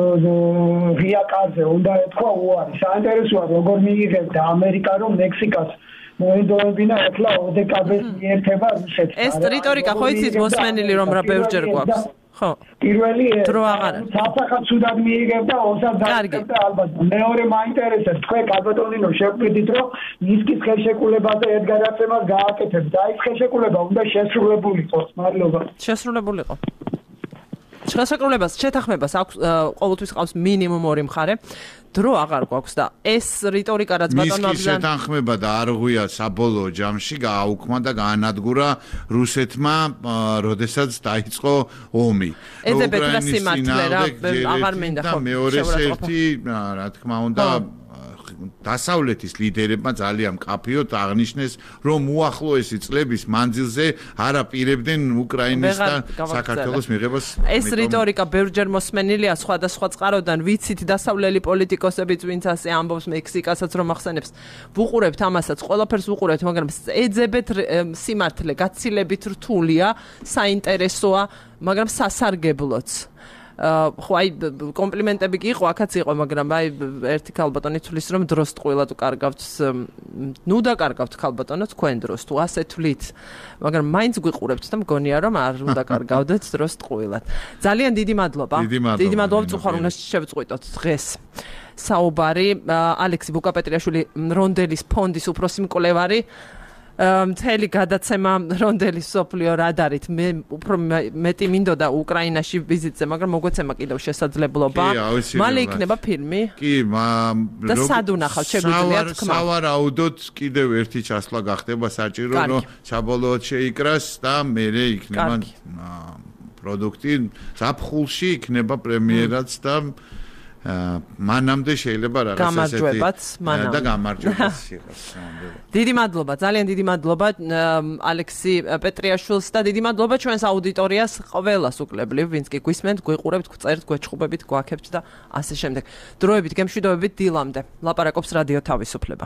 Speaker 7: ღია კარზე უნდა ეთქვა უარი. საინტერესოა როგორ მიიღებდა ამერიკა რომ მექსიკას მოედოებინა ეხლა ოდეკაბეს მიერთება რუსეთს.
Speaker 1: ეს რიტორიკა ხო იცით მოსმენილი რომ რა ბევრჯერ გვაქვს. ხო.
Speaker 7: პირველი
Speaker 1: დრო აღარ
Speaker 7: საფახად სუდად მიიღებდა ოსაც დაიწყებდა ალბათ. მეორე მაინტერესებს თქვენ კალბატონინო შევკვიდით რომ ნისკის ხელშეკრულებაზე ედგარაცემას გააკეთებს და ის ხელშეკრულება უნდა შესრულებულიყო. მადლობა.
Speaker 1: შესრულებულიყო. შესაკრულებას შეთანხმებას აქვს ყოველთვის ყავს მინიმუმ ორი მხარე. დრო აღარ გვაქვს და ეს რიტორიკა რაც ბატონმა
Speaker 2: მისკის შეთანხმება და არ ღვია საბოლოო ჯამში გააუქმა და გაანადგურა რუსეთმა, როდესაც დაიწყო ომი.
Speaker 1: ეძებეთ რა სიმართლე რა აღარ მინდა ხო.
Speaker 2: მეორეს ერთი, რა თქმა უნდა, დასავლეთის ლიდერებმა ძალიან მკაფიოდ აღნიშნეს, რომ უახლოესი წლების მანძილზე არ აპირებდნენ უკრაინის და საქართველოს მიღებას.
Speaker 1: ეს რიტორიკა ბევრჯერ მოსმენილია სხვადასხვა წყაროდან, ვიცით დასავლელი პოლიტიკოსებიც ვინც ასე ამბობს მექსიკასაც რომ ახსენებს. ვუყურებთ ამასაც, ყველაფერს ვუყურებთ, მაგრამ ეძებეთ სიმართლე, გაცილებით რთულია, საინტერესოა, მაგრამ სასარგებლოც. ხო აი კომპლიმენტები კი იყო, აქაც იყო, მაგრამ აი ერთი ქალბატონი თulis რომ დროს ტყუილად უკარგავთ, ნუ დაკარგავთ ქალბატონო თქვენ დროს, თუ ასე თვლით, მაგრამ მაინც გვიყურებთ და მგონია რომ არ უნდა კარგავდეთ დროს ტყუილად. ძალიან დიდი მადლობა. დიდი მადლობა წუხარ უნდა შევწყვიტოთ დღეს. საუბარი ალექსი ბუკაპეტრიაშვილი რონდელის ფონდის უფროსი მკვლევარი მთელი გადაცემა რონდელის სოფლიო რადარით მე უფრო მეტი მინდოდა უკრაინაში ვიზიტზე, მაგრამ მოგვეცემა კიდევ შესაძლებლობა. მალე იქნება ფილმი?
Speaker 2: კი,
Speaker 1: და სად უნახავთ, შეგვიძლია თქმა?
Speaker 2: სავარაუდოდ კიდევ ერთი ჩასვლა გახდება საჭირო, რომ საბოლოოდ შეიკრას და მერე იქნება პროდუქტი ზაფხულში იქნება პრემიერაც და მანამდე შეიძლება რაღაც ესეთი და გამარჯვებაც იყოს.
Speaker 1: დიდი მადლობა, ძალიან დიდი მადლობა ალექსი პეტრიაშვილს და დიდი მადლობა ჩვენს აუდიტორიას ყველას უკლებლივ, ვინც კი გვისმენთ, გვიყურებთ, გწერთ, გვეჩხუბებით, გვაქებთ და ასე შემდეგ. დროებით გემშვიდობებით დილამდე. ლაპარაკობს რადიო თავისუფლება.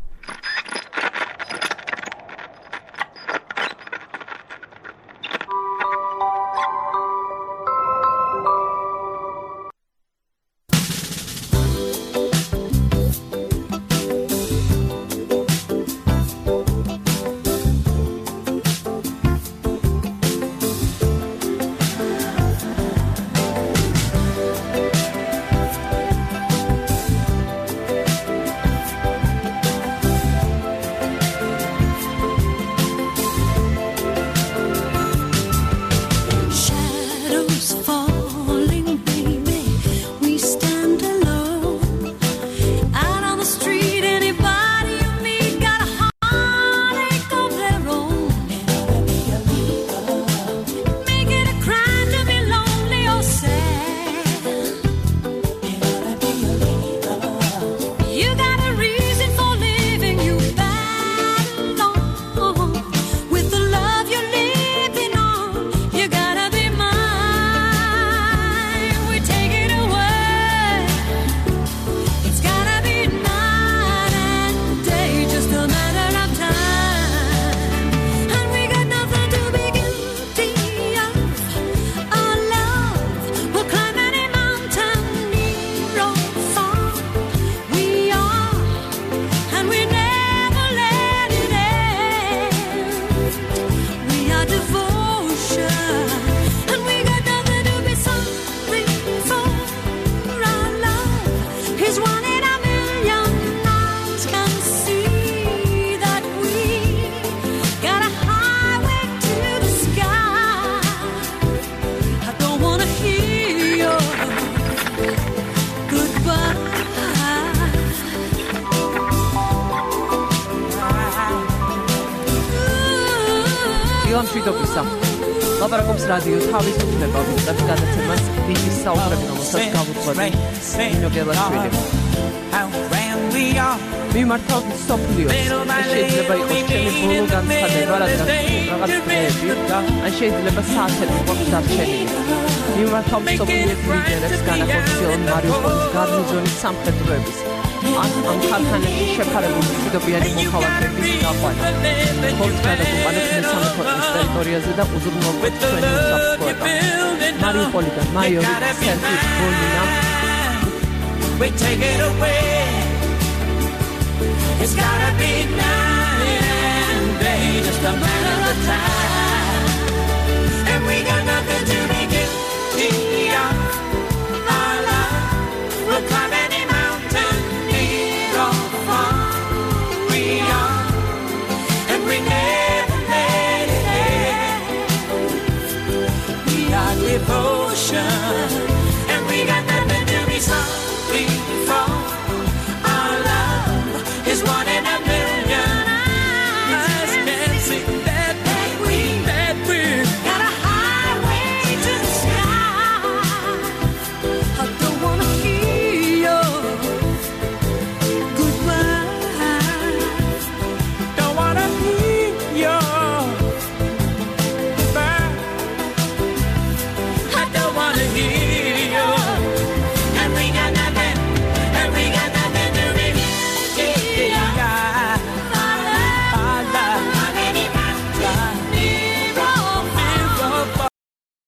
Speaker 1: ლაპარაკობს რადიო თავისუფლება, ვიწყებთ გადაცემას დიდი საუბრები, რომელსაც გავუძღვებით ნინო გელაშვილი. მიმართავთ სოფლიოს, შეიძლება იყოს ჩემი ბოლო განცხადება, რადგან რაღაც დღეები და ან შეიძლება საათები გვაქვს დარჩენილი. მიმართავთ სოფლიოს ლიდერებს განახორციელონ მარიუპოლის გარნიზონის სამხედროების ან ამ ქარხანების შეფარებული მშვიდობიანი მოქალაქეების გაყვანა. ხოლმე გადაგუყანებთ მესამე ქვეყნის ტერიტორიაზე და უზრუნველყოფთ ჩვენი უსაფრთხოება. მარიუპოლიდან მაიორი სერგი ბოლინა. We take it away. It's gotta be night and day, just a matter of time. And we got nothing to begin.
Speaker 8: devotion.